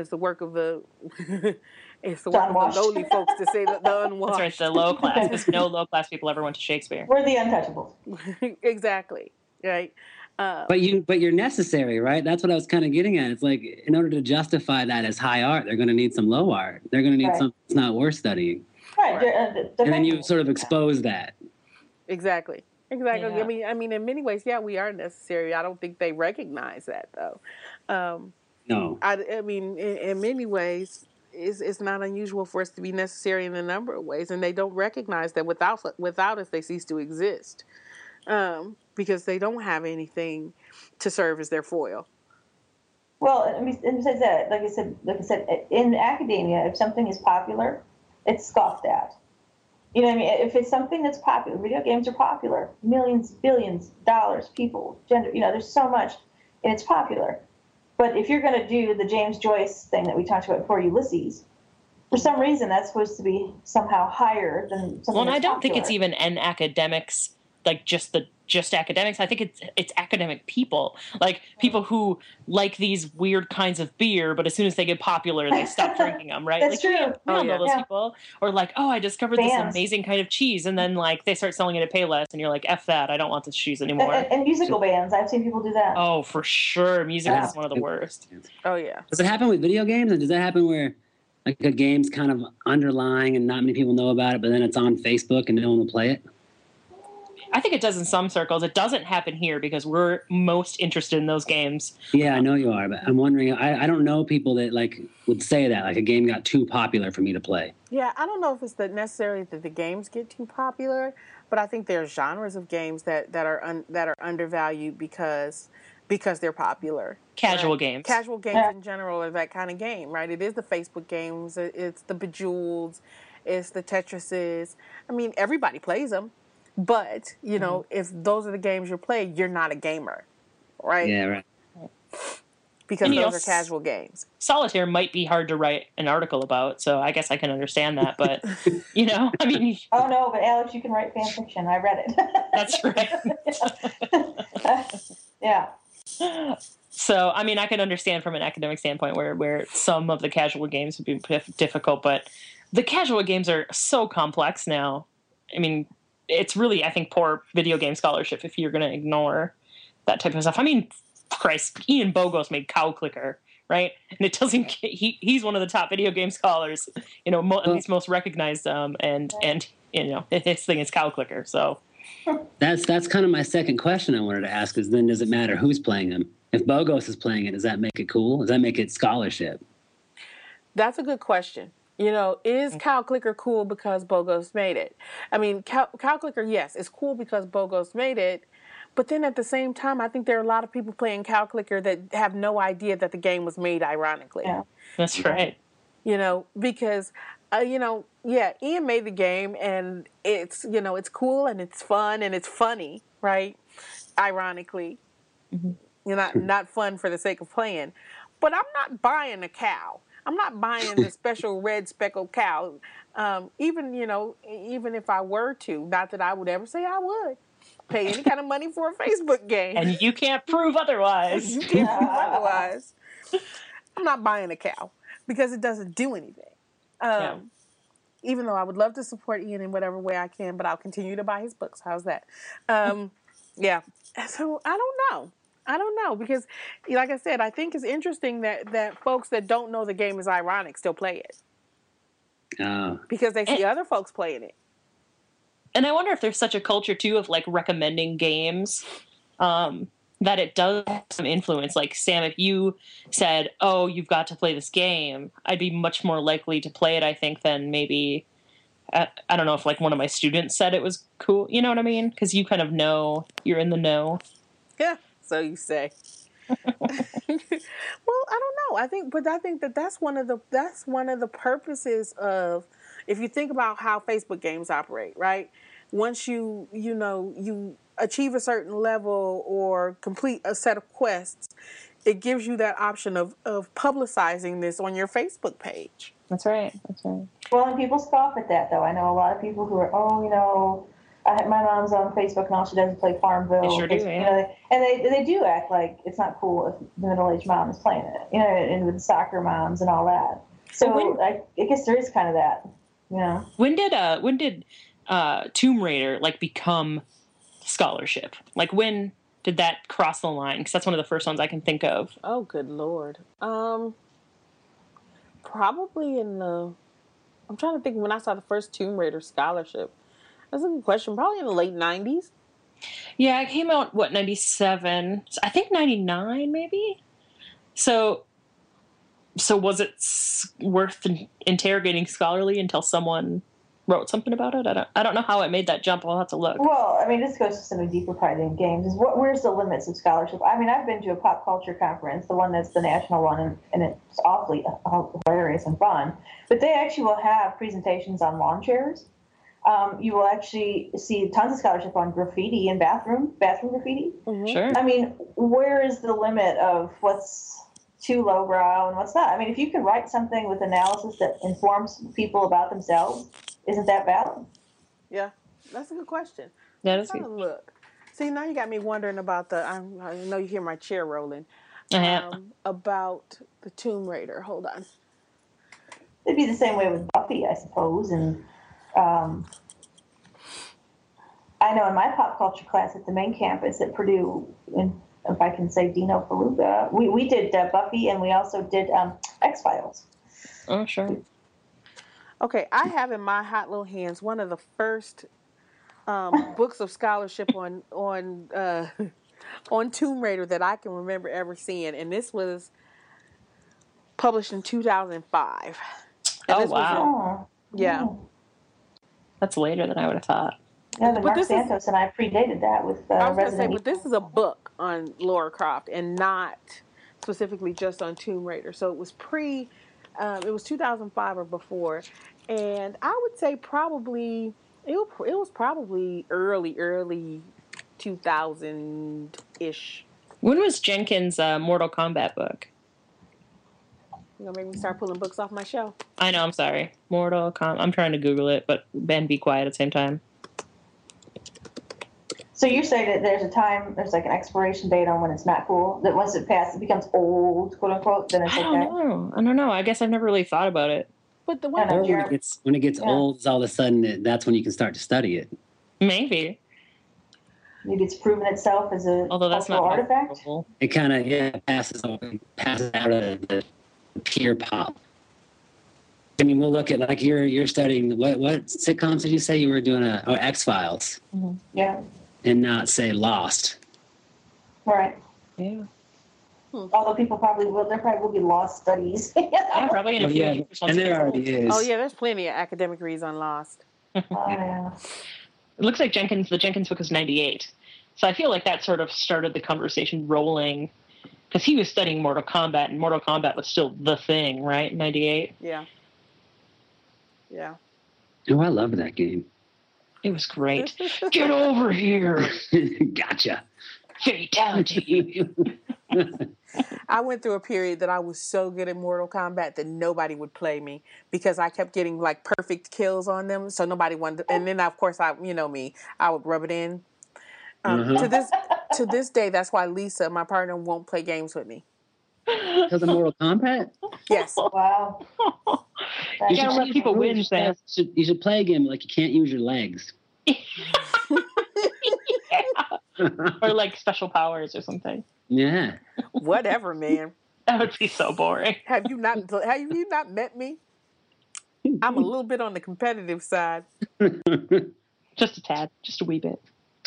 lowly folks, to say the unwashed. That's right, the low class. Because no low class people ever went to Shakespeare. We're the untouchables. Exactly. Right. But you're necessary, right? That's what I was kind of getting at. It's like, in order to justify that as high art, they're going to need some low art. They're going to need something that's not worth studying. Right. And then you sort of expose that. Exactly. Yeah. I mean, in many ways, yeah, we are necessary. I don't think they recognize that, though. No. I mean, in many ways, it's not unusual for us to be necessary in a number of ways, and they don't recognize that without us, they cease to exist. Because they don't have anything to serve as their foil. Well, and besides that, like I said, in academia, if something is popular, it's scoffed at. You know what I mean? If it's something that's popular, video games are popular, millions, billions, dollars, people, gender, you know, there's so much, and it's popular. But if you're going to do the James Joyce thing that we talked about before, Ulysses, for some reason that's supposed to be somehow higher than something. Well, and I don't popular. think it's even an academics, like just academics. I think it's academic people, like people who like these weird kinds of beer, but as soon as they get popular, they stop drinking them, right? That's like, true. We all know those people. Or like, oh, I discovered this amazing kind of cheese, and then like they start selling it at Payless, and you're like, F that, I don't want this cheese anymore. And musical bands, I've seen people do that. Oh, for sure, music is one of the worst. Oh yeah. Does it happen with video games, and does that happen where like a game's kind of underlying and not many people know about it, but then it's on Facebook and no one will play it? I think it does in some circles. It doesn't happen here because we're most interested in those games. Yeah, I know you are, but I'm wondering, I don't know people that like would say that, like a game got too popular for me to play. Yeah, I don't know if it's necessarily that the games get too popular, but I think there are genres of games that are undervalued because they're popular. Casual games. Casual games in general are that kind of game, right? It is the Facebook games, it's the Bejeweled, it's the Tetrises. I mean, everybody plays them. But, you know, if those are the games you're playing, you're not a gamer, right? Yeah, right. Because those are casual games. Solitaire might be hard to write an article about, so I guess I can understand that. But, you know, I mean... Oh, no, but Alex, you can write fan fiction. I read it. That's right. Yeah. So, I mean, I can understand from an academic standpoint where some of the casual games would be difficult, but the casual games are so complex now. I mean... It's really, I think, poor video game scholarship if you're going to ignore that type of stuff. I mean, Christ, Ian Bogos made Cow Clicker, right? And it doesn't. He's one of the top video game scholars, you know, at least most recognized. And you know, his thing is Cow Clicker. So that's kind of my second question I wanted to ask. Is then does it matter who's playing them? If Bogos is playing it, does that make it cool? Does that make it scholarship? That's a good question. You know, is Cow Clicker cool because Bogos made it? I mean, Cow Clicker, yes, it's cool because Bogos made it. But then at the same time, I think there are a lot of people playing Cow Clicker that have no idea that the game was made ironically. Yeah. That's right. because, yeah, Ian made the game and it's cool and it's fun and it's funny, right? Ironically, not fun for the sake of playing. But I'm not buying a cow. I'm not buying the special red speckled cow. Even if I were to, not that I would ever say I would pay any kind of money for a Facebook game. And you can't prove otherwise. You can't prove otherwise. I'm not buying a cow because it doesn't do anything. Even though I would love to support Ian in whatever way I can, but I'll continue to buy his books. How's that? Yeah. So I don't know because, like I said, I think it's interesting that folks that don't know the game is ironic still play it. Because they see other folks playing it. And I wonder if there's such a culture, too, of, like, recommending games that it does have some influence. Like, Sam, if you said, oh, you've got to play this game, I'd be much more likely to play it, I think, than maybe, I don't know if, like, one of my students said it was cool. You know what I mean? Because you kind of know. You're in the know. Yeah, so you say. Well, I don't know. I think that's one of the purposes of, if you think about how Facebook games operate, right? Once you achieve a certain level or complete a set of quests, it gives you that option of publicizing this on your Facebook page. That's right. Well, and people scoff at that, though. I know a lot of people who are, my mom's on Facebook and all she does is play Farmville. They sure do, yeah. And they do act like it's not cool if the middle-aged mom is playing it, and with the soccer moms and all that. So I guess there is kind of that, When did Tomb Raider become scholarship? Like, when did that cross the line? Because that's one of the first ones I can think of. Oh, good Lord. Probably I'm trying to think when I saw the first Tomb Raider scholarship. That's a good question. Probably in the late 90s. Yeah, it came out, 97? I think 99, maybe? So was it worth interrogating scholarly until someone wrote something about it? I don't know how it made that jump. I'll have to look. Well, I mean, this goes to something deeper probably in games. Where's the limits of scholarship? I mean, I've been to a pop culture conference, the one that's the national one, and it's awfully hilarious and fun. But they actually will have presentations on lawn chairs. You will actually see tons of scholarship on graffiti and bathroom graffiti. Mm-hmm. Sure. I mean, where is the limit of what's too lowbrow and what's not? I mean, if you can write something with analysis that informs people about themselves, isn't that valid? Yeah, that's a good question. That is good. Look. See, now you got me wondering about I know you hear my chair rolling. About the Tomb Raider. Hold on. It'd be the same way with Buffy, I suppose, and I know in my pop culture class at the main campus at Purdue, if I can say Dino Faluga, we did Buffy and we also did X-Files. Oh, sure. Okay, I have in my hot little hands one of the first books of scholarship on Tomb Raider that I can remember ever seeing, and this was published in 2005. Oh, wow. Yeah. That's later than I would have thought. Yeah, but Mark Santos and I predated that with I was going to say, Resident but this is a book on Lara Croft and not specifically just on Tomb Raider. So it was it was 2005 or before, and I would say probably it was probably early 2000-ish. When was Jenkins' Mortal Kombat book? You're gonna make me start pulling books off my shelf. I know, I'm sorry. Mortal Kombat. I'm trying to Google it, but Ben, be quiet at the same time. So you're saying that there's like an expiration date on when it's not cool? That once it passes, it becomes old, quote unquote, then it's okay? I don't know. I guess I've never really thought about it. But the one when it gets old, all of a sudden that's when you can start to study it. Maybe it's proven itself as a cultural artifact. It kind of passes out of the peer pop. I mean, we'll look at you're studying what sitcoms did you say you were doing? X-Files. Mm-hmm. Yeah. And not say Lost. Right. Yeah. Although there probably will be Lost studies. Yeah, probably in a few years. And there already is. Oh yeah, there's plenty of academic reads on Lost. Yeah. It looks like the Jenkins book was 98. So I feel like that sort of started the conversation rolling because he was studying Mortal Kombat, and Mortal Kombat was still the thing, right? 98. Yeah. Yeah. Oh, I love that game. It was great. Get over here. Gotcha. Fatality. I went through a period that I was so good at Mortal Kombat that nobody would play me because I kept getting like perfect kills on them. So nobody wanted. And then of course you know me, I would rub it in. To this day, that's why Lisa, my partner, won't play games with me. Because of Mortal Kombat? Yes. Wow. You gotta let people win, Sam. You should play a game like you can't use your legs. Or like special powers or something. Yeah. Whatever, man. That would be so boring. Have you not met me? I'm a little bit on the competitive side. Just a tad, just a wee bit.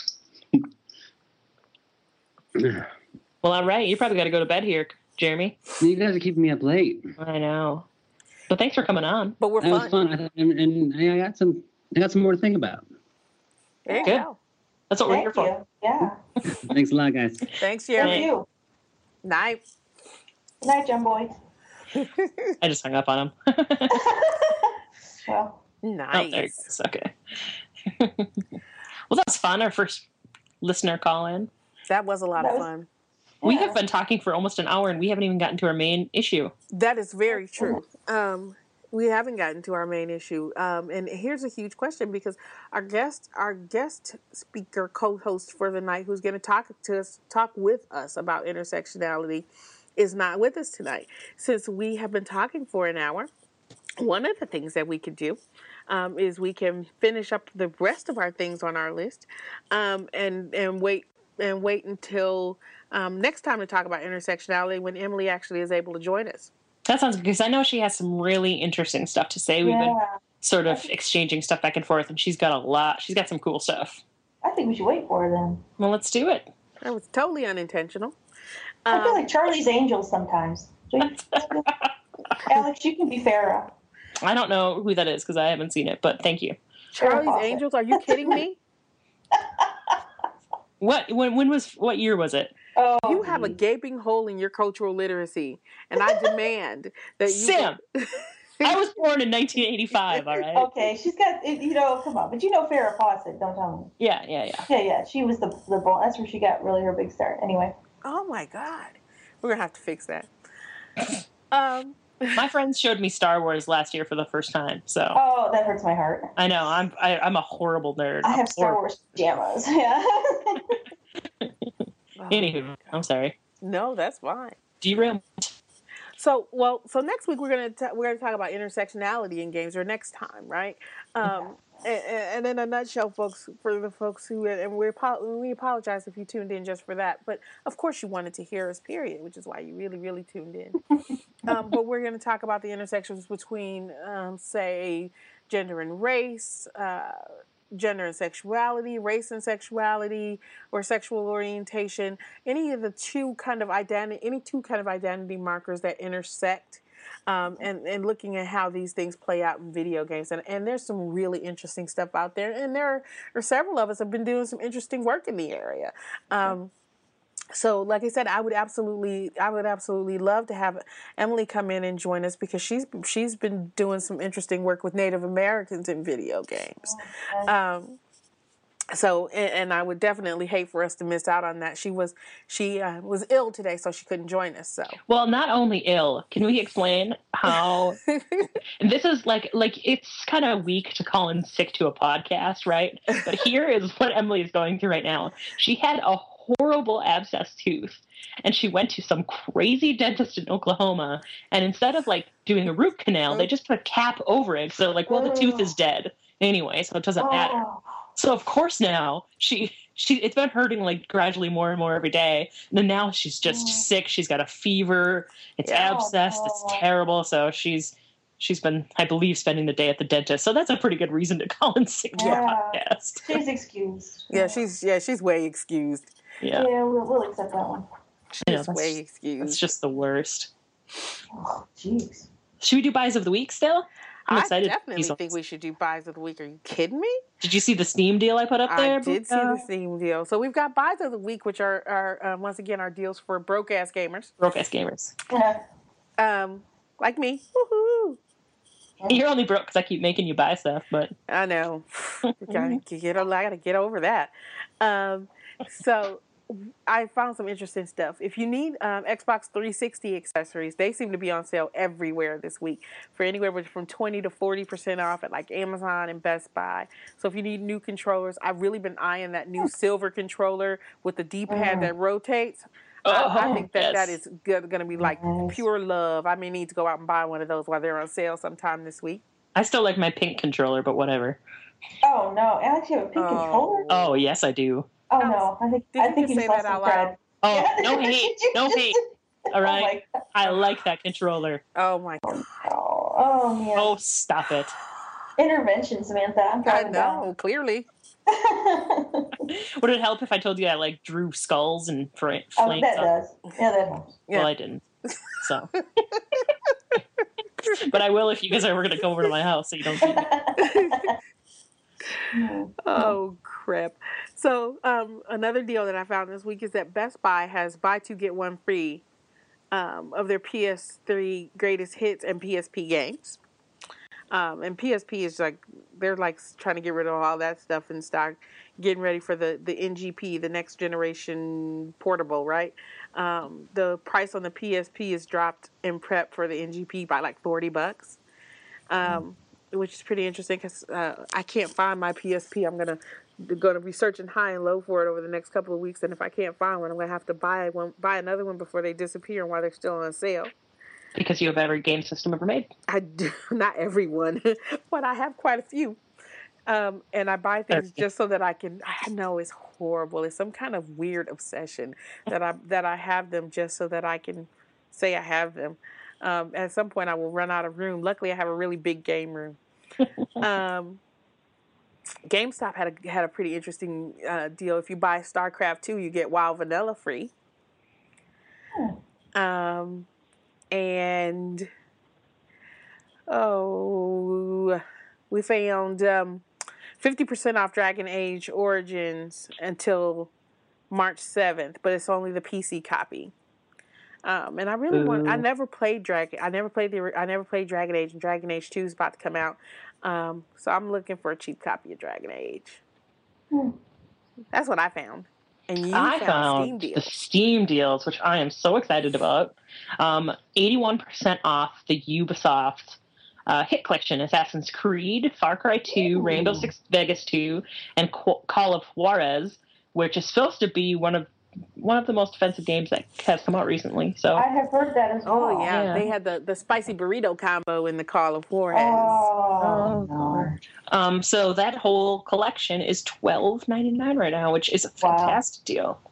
Well, all right. You probably got to go to bed here, Jeremy. You guys are keeping me up late. I know. But thanks for coming on. But we're That was fun. And I got some more to think about. There you Good. go. That's what we're here for. Yeah. Thanks a lot, guys. Thanks, Jeremy. Thank you. Night. Good night, John Boy. I just hung up on him. Well, Nice. Oh, there it goes. Okay. Well, that was fun. Our first listener call in. That was a lot of fun. We have been talking for almost an hour, and we haven't even gotten to our main issue. That is very true. We haven't gotten to our main issue. And here's a huge question because our guest speaker co-host for the night who's going to talk with us about intersectionality is not with us tonight. Since we have been talking for an hour, one of the things that we could do is we can finish up the rest of our things on our list and wait until next time to talk about intersectionality when Emily actually is able to join us. That sounds good, because I know she has some really interesting stuff to say. We've been sort of exchanging stuff back and forth, and she's got a lot. She's got some cool stuff. I think we should wait for her then. Well, let's do it. That was totally unintentional. I feel like Charlie's Angels sometimes. Alex, you can be Farrah. I don't know who that is because I haven't seen it, but thank you. Charlie's Angels? Are you kidding me? What year was it? Oh, You have a gaping hole in your cultural literacy, and I demand that you... Sam! I was born in 1985, all right? Okay, she's got, come on. But you know Farrah Fawcett, don't tell me. Yeah. Yeah, she was the ball. That's where she got really her big start. Anyway. Oh, my God. We're going to have to fix that. My friends showed me Star Wars last year for the first time, so... Oh, that hurts my heart. I know, I'm a horrible nerd. I have Star Wars pajamas, yeah. Anywho, I'm sorry. No, that's fine. Derail. So next week we're gonna talk about intersectionality in games, or next time, right? And in a nutshell, folks, for the folks who, and we apologize if you tuned in just for that, but of course you wanted to hear us, period, which is why you really, really tuned in. But we're going to talk about the intersections between, say, gender and race, gender and sexuality, race and sexuality, or sexual orientation, any two kind of identity markers that intersect. And looking at how these things play out in video games. And there's some really interesting stuff out there. And there are several of us have been doing some interesting work in the area. So like I said, I would absolutely love to have Emily come in and join us because she's been doing some interesting work with Native Americans in video games. So, and I would definitely hate for us to miss out on that. She was ill today, so she couldn't join us. So, well, not only ill. Can we explain how this is like it's kind of weak to call in sick to a podcast, right? But here is what Emily is going through right now. She had a horrible abscess tooth, and she went to some crazy dentist in Oklahoma, and instead of like doing a root canal, they just put a cap over it. So like, well, the tooth is dead anyway, so it doesn't matter. So of course now she it's been hurting like gradually more and more every day. And then now she's just sick. She's got a fever. It's abscessed. It's terrible. So she's been, I believe, spending the day at the dentist. So that's a pretty good reason to call in sick to our podcast. She's excused. Yeah, she's way excused. Yeah, we'll accept that one. She's way excused. It's just the worst. Oh, jeez. Should we do buys of the week still? I'm excited. I definitely think we should do buys of the week. Are you kidding me? Did you see the Steam deal I put up there? I did see the Steam deal. So we've got buys of the week, which are once again our deals for broke-ass gamers. Broke-ass gamers. Yeah. Like me. Woohoo! You're only broke because I keep making you buy stuff, but I know. I gotta get over that. So I found some interesting stuff. If you need Xbox 360 accessories, they seem to be on sale everywhere this week for anywhere from 20 to 40% off at like Amazon and Best Buy. So if you need new controllers, I've really been eyeing that new silver controller with the D-pad that rotates. I think that is going to be like pure love. I may need to go out and buy one of those while they're on sale sometime this week. I still like my pink controller, but whatever. Oh no, Alex, you have a pink controller? Oh yes, I do. Oh no, I think you say that out loud? Oh, Yeah. no hate, no hate. All right, Oh I like that controller. Oh my God. Oh man. Oh, stop it. Intervention, Samantha. I'm I driving know, clearly. down. Would it help if I told you I like drew skulls and flames? Oh, that does. Yeah, that helps. Well, I didn't. So. But I will if you guys are ever going to come over to my house so you don't see me. Oh crap. So another deal that I found this week is that Best Buy has buy two get one free of their PS3 greatest hits and PSP games. And PSP is like they're like trying to get rid of all that stuff in stock, getting ready for the NGP, the next generation portable, right? The price on the PSP is dropped in prep for the NGP by like $40, which is pretty interesting because I can't find my PSP. I'm gonna be searching high and low for it over the next couple of weeks, and if I can't find one, I'm gonna have to buy another one before they disappear and while they're still on sale. Because you have every game system ever made. I do, not everyone, but I have quite a few. And I buy things just so that I know it's horrible. It's some kind of weird obsession that I have them just so that I can say I have them. At some point I will run out of room. Luckily I have a really big game room. GameStop had a pretty interesting deal. If you buy StarCraft 2, you get WoW Vanilla free. And we found 50% off Dragon Age Origins until March 7th, but it's only the PC copy. And I really I never played Dragon Age, and Dragon Age 2 is about to come out. So I'm looking for a cheap copy of Dragon Age. That's what I found. And I found the Steam deals, which I am so excited about. 81% off the Ubisoft hit collection: Assassin's Creed, Far Cry 2, Rainbow Six Vegas 2, and Call of Juarez, which is supposed to be one of the most offensive games that has come out recently. So I have heard that as well. Oh yeah. They had the spicy burrito combo in the Call of Juarez. Oh no. So that whole collection is $12.99 right now, which is a fantastic deal.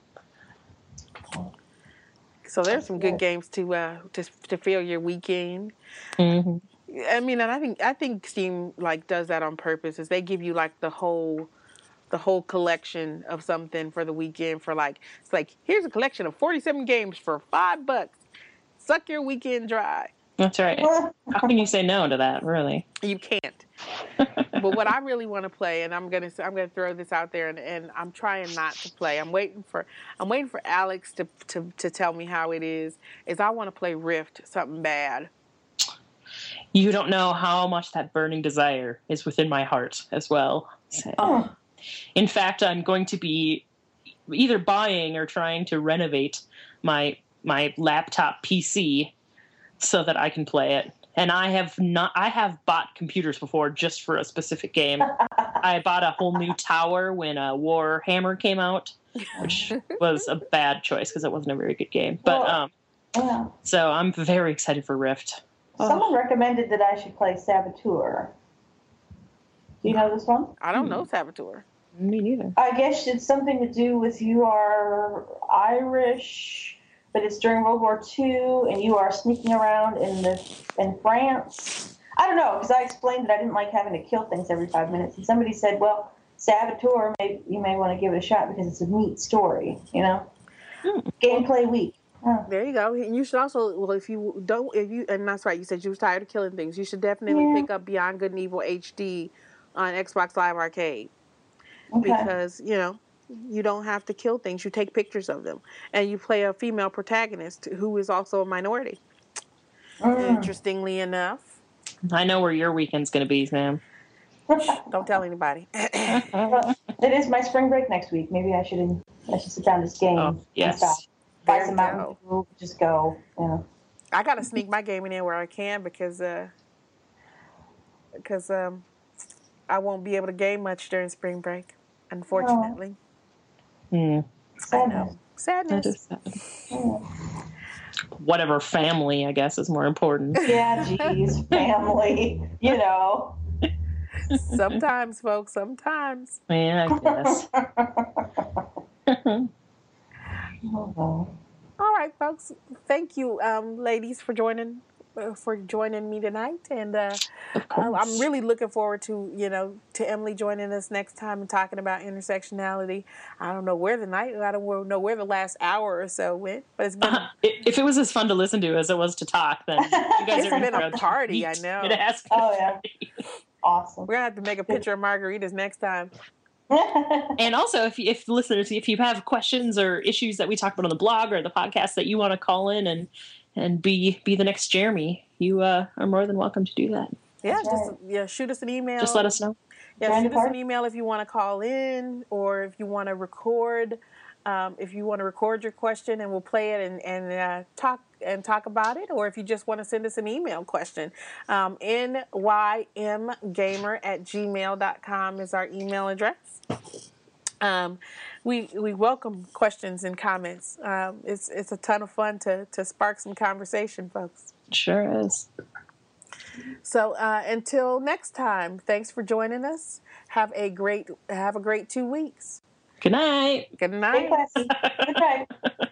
So there's some good games to fill your weekend. Mm-hmm. I mean, and I think Steam like does that on purpose. Is they give you like the whole collection of something for the weekend for like, it's like, here's a collection of 47 games for $5. Suck your weekend dry. That's right. How can you say no to that, really? You can't. But what I really want to play, and I'm gonna throw this out there, and I'm trying not to play. I'm waiting for Alex to tell me how it is I want to play Rift, something bad. You don't know how much that burning desire is within my heart as well. So, in fact, I'm going to be either buying or trying to renovate my laptop PC so that I can play it. And I have bought computers before just for a specific game. I bought a whole new tower when Warhammer came out, which was a bad choice because it wasn't a very good game. But so I'm very excited for Rift. Someone recommended that I should play Saboteur. Do you know this one? I don't know Saboteur. Me neither. I guess it's something to do with you are Irish, but it's during World War II, and you are sneaking around in France. I don't know, because I explained that I didn't like having to kill things every 5 minutes, and somebody said, well, Saboteur, you may want to give it a shot because it's a neat story, you know? Gameplay week. There you go. And you should also, and that's right, you said you was tired of killing things. You should definitely pick up Beyond Good and Evil HD on Xbox Live Arcade. Okay. Because, you don't have to kill things. You take pictures of them. And you play a female protagonist who is also a minority. Interestingly enough. I know where your weekend's going to be, Sam. Don't tell anybody. Well, it is my spring break next week. Maybe I should sit down this game Oh, and yes. stop. Buy There some you Mountain go. Dew, just go. Yeah. I gotta sneak my gaming in where I can because I won't be able to game much during spring break, unfortunately. Hmm. I Sadness. know. Sadness. That is sad. Yeah. Whatever family, I guess, is more important. Yeah, geez, family, Sometimes, folks. Sometimes. Yeah, I guess. Oh, All right, folks. Thank you, ladies, for joining me tonight, and Of course. I'm really looking forward to to Emily joining us next time and talking about intersectionality. I don't know where the last hour or so went, but it's been If it was as fun to listen to as it was to talk, then you guys it's are in been for a party. I treat. know. It has been Oh, a yeah. party. awesome. We're gonna have to make a picture of margaritas next time. And also, if listeners, if you have questions or issues that we talk about on the blog or the podcast that you want to call in and be the next Jeremy, you are more than welcome to do that. Yeah, That's just shoot us an email. Just let us know. Yeah, Join shoot the us an party. email if you want to call in or if you want to record. If you want to record your question and we'll play it and talk about it, or if you just want to send us an email question, nymgamer@gmail.com is our email address. We welcome questions and comments. It's a ton of fun to spark some conversation, folks. Sure is. So until next time, thanks for joining us. Have a great 2 weeks. Good night. Good Stay night. classy. Good night.